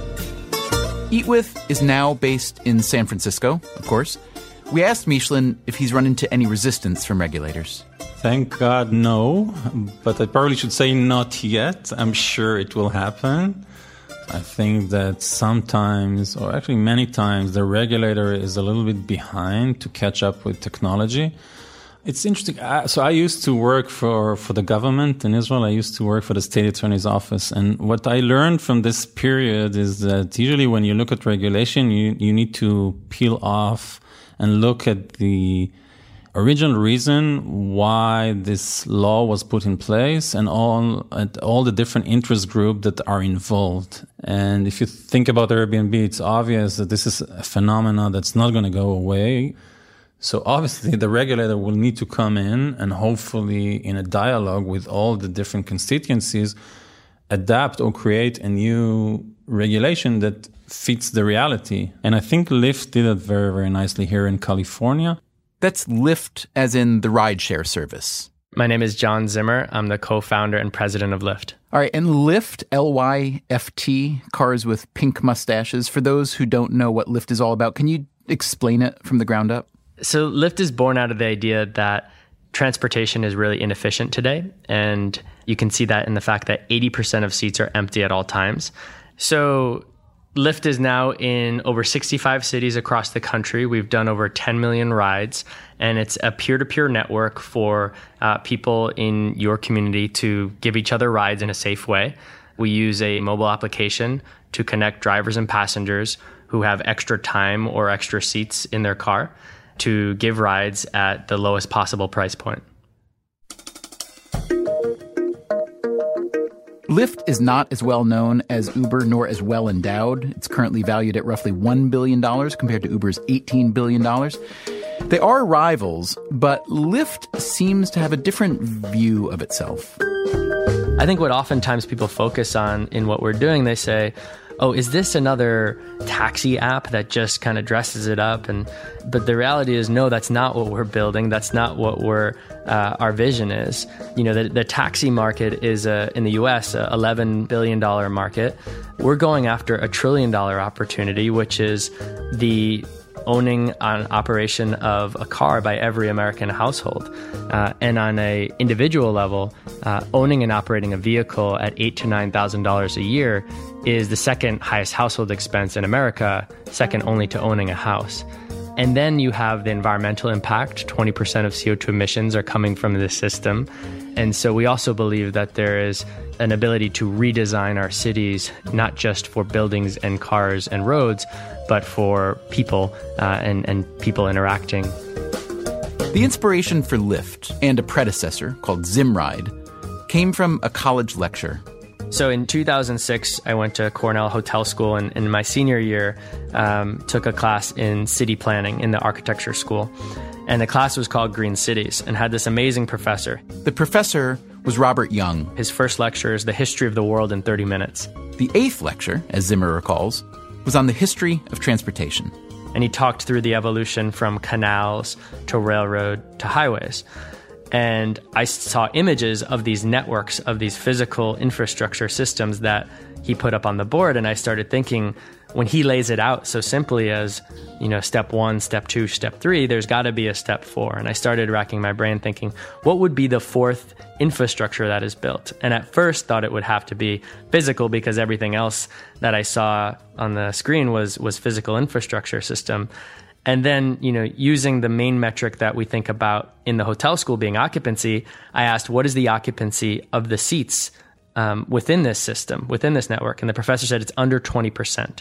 [SPEAKER 1] Eat With is now based in San Francisco, of course. We asked Michelin if he's run into any resistance from regulators.
[SPEAKER 7] Thank God, no. But I probably should say not yet. I'm sure it will happen. I think that sometimes, or actually many times, the regulator is a little bit behind to catch up with technology. It's interesting. So I used to work for the government in Israel. I used to work for the state attorney's office. And what I learned from this period is that usually when you look at regulation, you need to peel off and look at the original reason why this law was put in place and all the different interest groups that are involved. And if you think about Airbnb, it's obvious that this is a phenomenon that's not going to go away. So obviously the regulator will need to come in and hopefully in a dialogue with all the different constituencies, adapt or create a new regulation that fits the reality. And I think Lyft did it very, very nicely here in California.
[SPEAKER 1] That's Lyft as in the rideshare service.
[SPEAKER 6] My name is John Zimmer. I'm the co-founder and president of Lyft.
[SPEAKER 1] All right, and Lyft, L-Y-F-T, cars with pink mustaches. For those who don't know what Lyft is all about, can you explain it from the ground up?
[SPEAKER 6] So Lyft is born out of the idea that transportation is really inefficient today, and you can see that in the fact that 80% of seats are empty at all times. So Lyft is now in over 65 cities across the country. We've done over 10 million rides, and it's a peer-to-peer network for people in your community to give each other rides in a safe way. We use a mobile application to connect drivers and passengers who have extra time or extra seats in their car to give rides at the lowest possible price point.
[SPEAKER 1] Lyft is not as well known as Uber, nor as well endowed. It's currently valued at roughly $1 billion compared to Uber's $18 billion. They are rivals, but Lyft seems to have a different view of itself.
[SPEAKER 6] I think what oftentimes people focus on in what we're doing, they say, oh, is this another taxi app that just kind of dresses it up? But the reality is, no, that's not what we're building. That's not what our vision is. You know, the taxi market is, in the US, a $11 billion market. We're going after a $1 trillion opportunity, which is the owning an operation of a car by every American household. And on an individual level, owning and operating a vehicle at $8,000 to $9,000 a year is the second highest household expense in America, second only to owning a house. And then you have the environmental impact. 20% of CO2 emissions are coming from this system. And so we also believe that there is an ability to redesign our cities, not just for buildings and cars and roads, but for people and people interacting.
[SPEAKER 1] The inspiration for Lyft and a predecessor called Zimride came from a college lecture.
[SPEAKER 6] So in 2006, I went to Cornell Hotel School, and in my senior year, took a class in city planning in the architecture school. And the class was called Green Cities and had this amazing professor.
[SPEAKER 1] The professor was Robert Young.
[SPEAKER 6] His first lecture is The History of the World in 30 Minutes.
[SPEAKER 1] The eighth lecture, as Zimmer recalls, was on the history of transportation.
[SPEAKER 6] And he talked through the evolution from canals to railroad to highways. And I saw images of these networks, of these physical infrastructure systems that he put up on the board. And I started thinking, when he lays it out so simply as, you know, step 1, step 2, step 3, there's got to be a step 4. And I started racking my brain thinking, what would be the fourth infrastructure that is built? And at first thought it would have to be physical, because everything else that I saw on the screen was physical infrastructure system. And then, you know, using the main metric that we think about in the hotel school being occupancy, I asked, what is the occupancy of the seats within this system, within this network? And the professor said it's under 20%.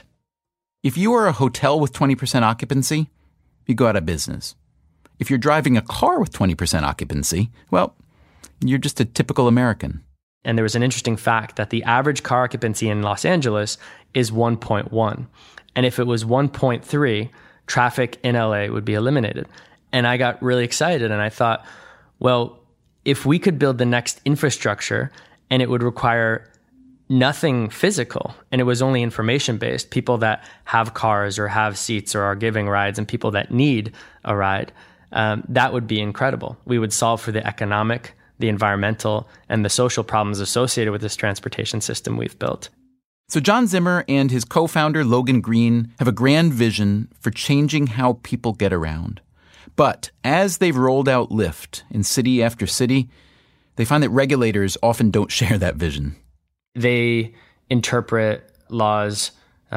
[SPEAKER 1] If you are a hotel with 20% occupancy, you go out of business. If you're driving a car with 20% occupancy, well, you're just a typical American.
[SPEAKER 6] And there was an interesting fact that the average car occupancy in Los Angeles is 1.1. And if it was 1.3, traffic in LA would be eliminated. And I got really excited, and I thought, well, if we could build the next infrastructure and it would require nothing physical and it was only information-based, people that have cars or have seats or are giving rides and people that need a ride, that would be incredible. We would solve for the economic, the environmental, and the social problems associated with this transportation system we've built.
[SPEAKER 1] So John Zimmer and his co-founder Logan Green have a grand vision for changing how people get around. But as they've rolled out Lyft in city after city, they find that regulators often don't share that vision.
[SPEAKER 6] They interpret laws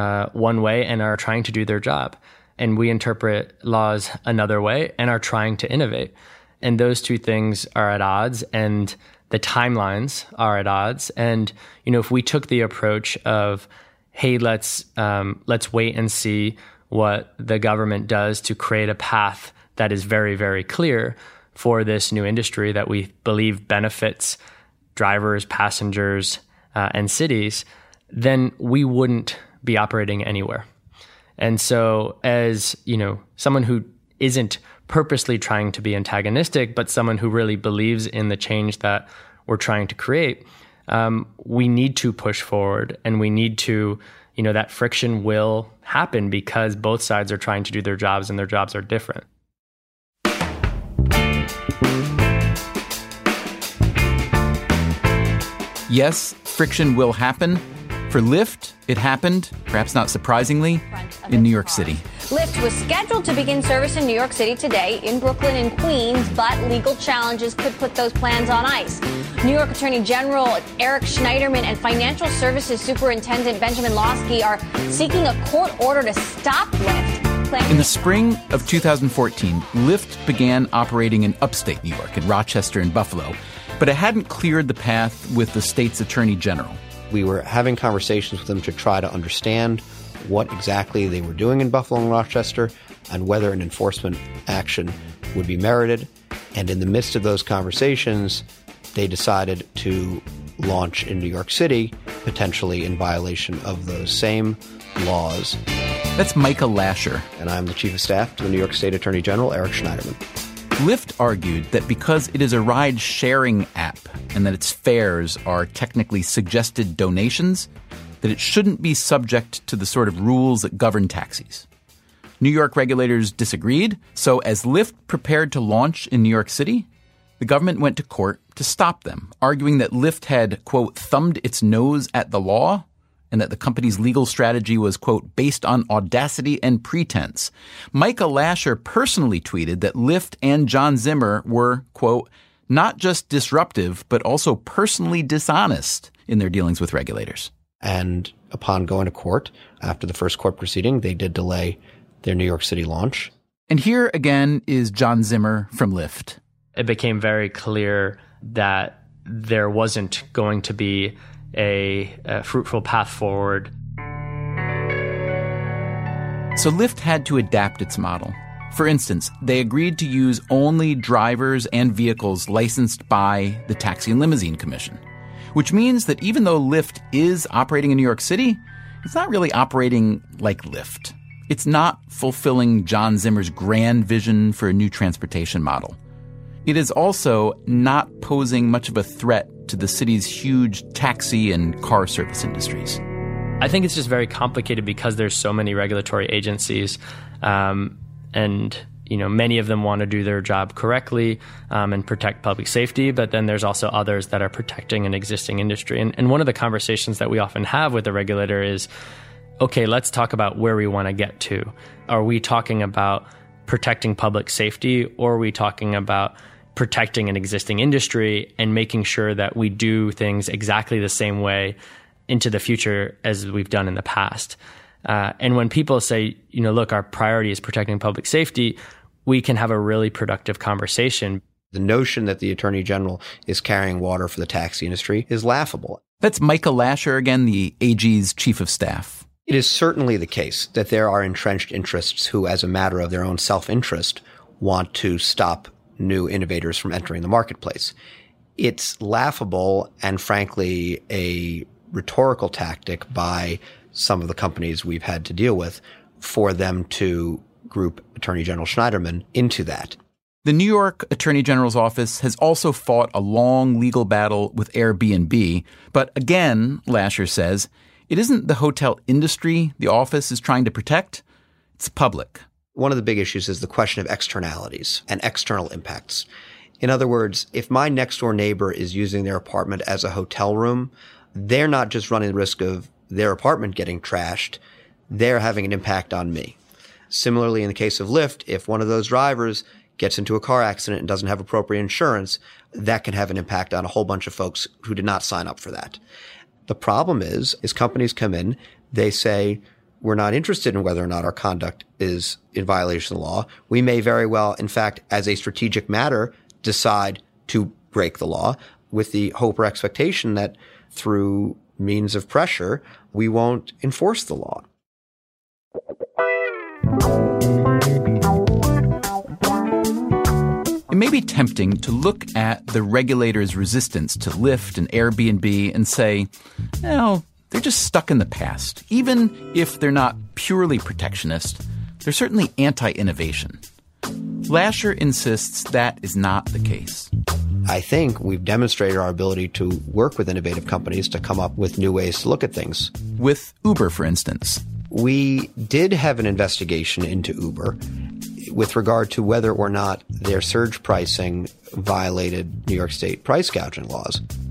[SPEAKER 6] one way and are trying to do their job. And we interpret laws another way and are trying to innovate. And those two things are at odds, and the timelines are at odds. And, you know, if we took the approach of, hey, let's wait and see what the government does to create a path that is very, very clear for this new industry that we believe benefits drivers, passengers, and cities, then we wouldn't be operating anywhere. And so as, you know, someone who isn't purposely trying to be antagonistic, but someone who really believes in the change that we're trying to create, we need to push forward, and we need to, you know, that friction will happen because both sides are trying to do their jobs and their jobs are different.
[SPEAKER 1] Yes, friction will happen. For Lyft, it happened, perhaps not surprisingly, in New York City.
[SPEAKER 3] Lyft was scheduled to begin service in New York City today, in Brooklyn and Queens, but legal challenges could put those plans on ice. New York Attorney General Eric Schneiderman and Financial Services Superintendent Benjamin Losky are seeking a court order to stop Lyft.
[SPEAKER 1] In the spring of 2014, Lyft began operating in upstate New York, in Rochester and Buffalo, but it hadn't cleared the path with the state's Attorney General.
[SPEAKER 10] We were having conversations with them to try to understand what exactly they were doing in Buffalo and Rochester and whether an enforcement action would be merited. And in the midst of those conversations, they decided to launch in New York City, potentially in violation of those same laws.
[SPEAKER 1] That's Micah Lasher.
[SPEAKER 10] And I'm the Chief of Staff to the New York State Attorney General, Eric Schneiderman.
[SPEAKER 1] Lyft argued that because it is a ride-sharing app and that its fares are technically suggested donations, that it shouldn't be subject to the sort of rules that govern taxis. New York regulators disagreed, so as Lyft prepared to launch in New York City, the government went to court to stop them, arguing that Lyft had, quote, thumbed its nose at the law and that the company's legal strategy was, quote, based on audacity and pretense. Micah Lasher personally tweeted that Lyft and John Zimmer were, quote, not just disruptive, but also personally dishonest in their dealings with regulators.
[SPEAKER 10] And upon going to court, after the first court proceeding, they did delay their New York City launch.
[SPEAKER 1] And here again is John Zimmer from Lyft.
[SPEAKER 6] It became very clear that there wasn't going to be a fruitful path forward.
[SPEAKER 1] So Lyft had to adapt its model. For instance, they agreed to use only drivers and vehicles licensed by the Taxi and Limousine Commission, which means that even though Lyft is operating in New York City, it's not really operating like Lyft. It's not fulfilling John Zimmer's grand vision for a new transportation model. It is also not posing much of a threat to the city's huge taxi and car service industries.
[SPEAKER 6] I think it's just very complicated because there's so many regulatory agencies, and many of them want to do their job correctly and protect public safety, but then there's also others that are protecting an existing industry. And one of the conversations that we often have with the regulator is, okay, let's talk about where we want to get to. Are we talking about protecting public safety, or are we talking about protecting an existing industry and making sure that we do things exactly the same way into the future as we've done in the past? And when people say, look, our priority is protecting public safety, we can have a really productive conversation.
[SPEAKER 10] The notion that the Attorney General is carrying water for the taxi industry is laughable.
[SPEAKER 1] That's Micah Lasher again, the AG's chief of staff.
[SPEAKER 10] It is certainly the case that there are entrenched interests who, as a matter of their own self-interest, want to stop new innovators from entering the marketplace. It's laughable and, frankly, a rhetorical tactic by some of the companies we've had to deal with for them to group Attorney General Schneiderman into that.
[SPEAKER 1] The New York Attorney General's office has also fought a long legal battle with Airbnb, but again, Lasher says, it isn't the hotel industry the office is trying to protect, it's public.
[SPEAKER 10] One of the big issues is the question of externalities and external impacts. In other words, if my next door neighbor is using their apartment as a hotel room, they're not just running the risk of their apartment getting trashed, they're having an impact on me. Similarly, in the case of Lyft, if one of those drivers gets into a car accident and doesn't have appropriate insurance, that can have an impact on a whole bunch of folks who did not sign up for that. The problem is companies come in, they say, we're not interested in whether or not our conduct is in violation of the law. We may very well, in fact, as a strategic matter, decide to break the law with the hope or expectation that through means of pressure, we won't enforce the law.
[SPEAKER 1] It may be tempting to look at the regulator's resistance to Lyft and Airbnb and say, they're just stuck in the past. Even if they're not purely protectionist, they're certainly anti-innovation. Lasher insists that is not the case.
[SPEAKER 10] I think we've demonstrated our ability to work with innovative companies to come up with new ways to look at things.
[SPEAKER 1] With Uber, for instance.
[SPEAKER 10] We did have an investigation into Uber with regard to whether or not their surge pricing violated New York State price gouging laws.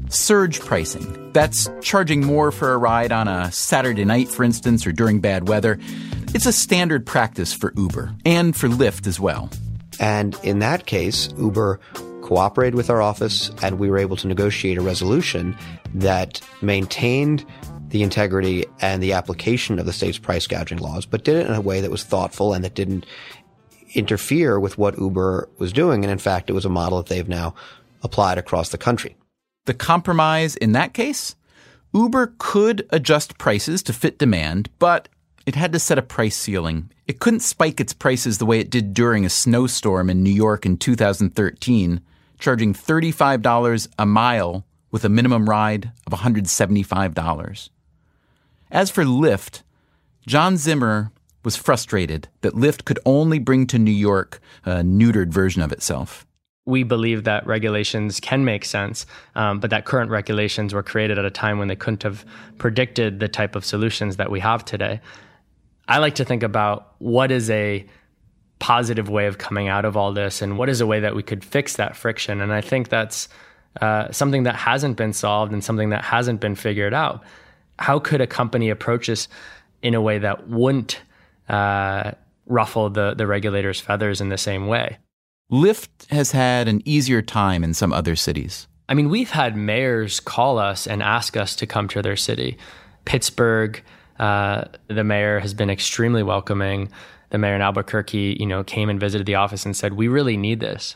[SPEAKER 1] Surge pricing. That's charging more for a ride on a Saturday night, for instance, or during bad weather. It's a standard practice for Uber and for Lyft as well.
[SPEAKER 10] And in that case, Uber cooperated with our office, and we were able to negotiate a resolution that maintained the integrity and the application of the state's price gouging laws, but did it in a way that was thoughtful and that didn't interfere with what Uber was doing. And in fact, it was a model that they've now applied across the country.
[SPEAKER 1] The compromise in that case? Uber could adjust prices to fit demand, but it had to set a price ceiling. It couldn't spike its prices the way it did during a snowstorm in New York in 2013, charging $35 a mile with a minimum ride of $175. As for Lyft, John Zimmer was frustrated that Lyft could only bring to New York a neutered version of itself.
[SPEAKER 6] We believe that regulations can make sense, but that current regulations were created at a time when they couldn't have predicted the type of solutions that we have today. I like to think about what is a positive way of coming out of all this and what is a way that we could fix that friction. And I think that's something that hasn't been solved and something that hasn't been figured out. How could a company approach this in a way that wouldn't ruffle the regulators' feathers in the same way?
[SPEAKER 1] Lyft has had an easier time in some other cities.
[SPEAKER 6] I mean, we've had mayors call us and ask us to come to their city. Pittsburgh, the mayor has been extremely welcoming. The mayor in Albuquerque, came and visited the office and said, "We really need this."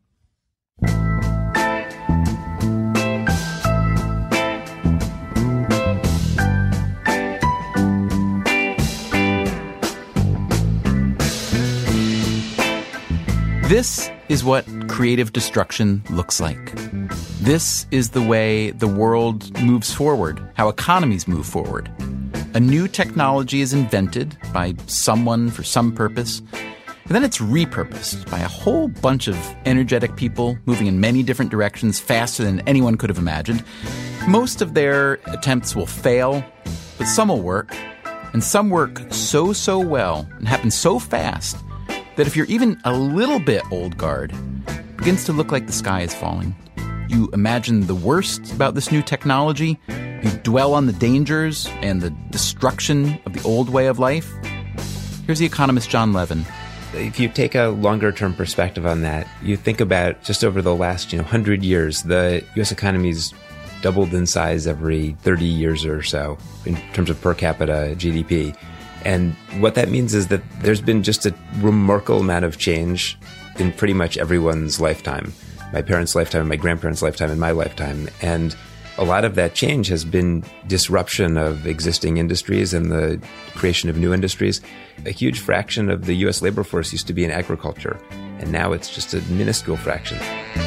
[SPEAKER 1] This is what creative destruction looks like. This is the way the world moves forward, how economies move forward. A new technology is invented by someone for some purpose, and then it's repurposed by a whole bunch of energetic people moving in many different directions faster than anyone could have imagined. Most of their attempts will fail, but some will work, and some work so well and happen so fast that if you're even a little bit old guard, it begins to look like the sky is falling. You imagine the worst about this new technology. You dwell on the dangers and the destruction of the old way of life. Here's the economist John Levin.
[SPEAKER 2] If you take a longer-term perspective on that, you think about just over the last 100 years, the U.S. economy's doubled in size every 30 years or so in terms of per capita GDP. And what that means is that there's been just a remarkable amount of change in pretty much everyone's lifetime. My parents' lifetime, my grandparents' lifetime, and my lifetime. And a lot of that change has been disruption of existing industries and the creation of new industries. A huge fraction of the U.S. labor force used to be in agriculture, and now it's just a minuscule fraction.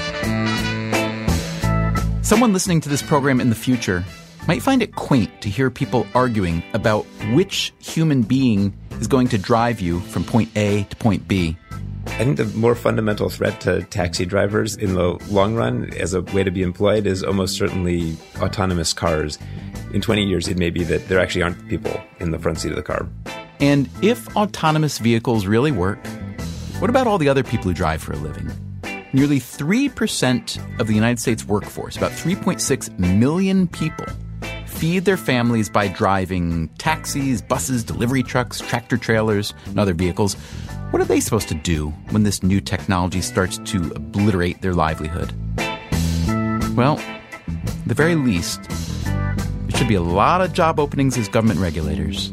[SPEAKER 1] Someone listening to this program in the future might find it quaint to hear people arguing about which human being is going to drive you from point A to point B.
[SPEAKER 2] I think the more fundamental threat to taxi drivers in the long run as a way to be employed is almost certainly autonomous cars. In 20 years, it may be that there actually aren't people in the front seat of the car.
[SPEAKER 1] And if autonomous vehicles really work, what about all the other people who drive for a living? Nearly 3% of the United States workforce, about 3.6 million people, feed their families by driving taxis, buses, delivery trucks, tractor trailers, and other vehicles. What are they supposed to do when this new technology starts to obliterate their livelihood? Well, at the very least, there should be a lot of job openings as government regulators.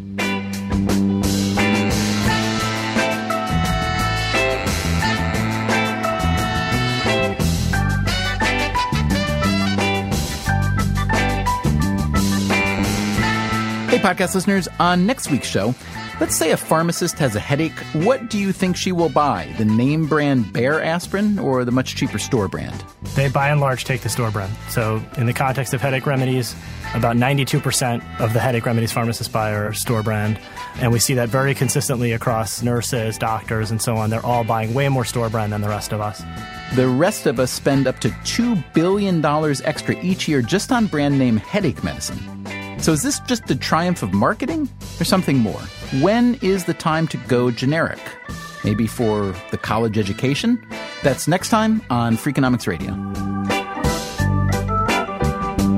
[SPEAKER 1] Hey, podcast listeners, on next week's show, let's say a pharmacist has a headache. What do you think she will buy? The name brand Bayer aspirin or the much cheaper store brand?
[SPEAKER 4] They, by and large, take the store brand. So in the context of headache remedies, about 92% of the headache remedies pharmacists buy are store brand. And we see that very consistently across nurses, doctors, and so on. They're all buying way more store brand than the rest of us.
[SPEAKER 1] The rest of us spend up to $2 billion extra each year just on brand name headache medicine. So is this just a triumph of marketing or something more? When is the time to go generic? Maybe for the college education? That's next time on Freakonomics Radio.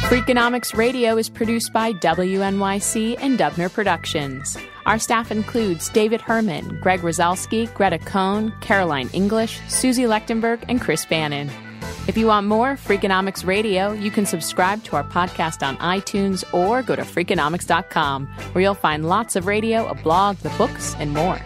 [SPEAKER 11] Freakonomics Radio is produced by WNYC and Dubner Productions. Our staff includes David Herman, Greg Rosalski, Greta Cohn, Caroline English, Susie Lechtenberg, and Chris Bannon. If you want more Freakonomics Radio, you can subscribe to our podcast on iTunes or go to Freakonomics.com, where you'll find lots of radio, a blog, the books, and more.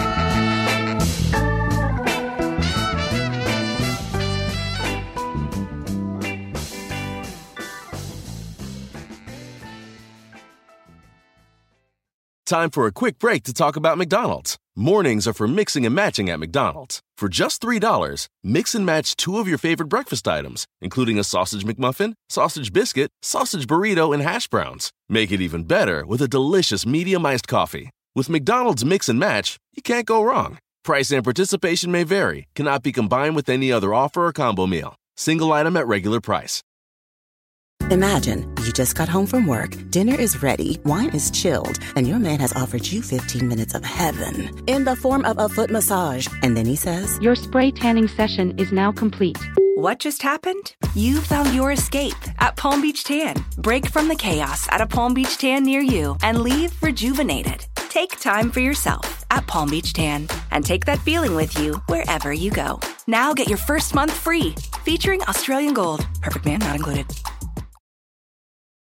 [SPEAKER 5] Time for a quick break to talk about McDonald's. Mornings are for mixing and matching at McDonald's. For just $3, mix and match 2 of your favorite breakfast items, including a sausage McMuffin, sausage biscuit, sausage burrito, and hash browns. Make it even better with a delicious medium iced coffee. With McDonald's Mix and Match, you can't go wrong. Price and participation may vary, cannot be combined with any other offer or combo meal. Single item at regular price.
[SPEAKER 22] Imagine you just got home from work, dinner is ready, wine is chilled, and your man has offered you 15 minutes of heaven in the form of a foot massage. And then he says,
[SPEAKER 23] "Your spray tanning session is now complete."
[SPEAKER 24] What just happened? You found your escape at Palm Beach Tan. Break from the chaos at a Palm Beach Tan near you and leave rejuvenated. Take time for yourself at Palm Beach Tan and take that feeling with you wherever you go. Now get your first month free, featuring Australian Gold. Perfect Man not included.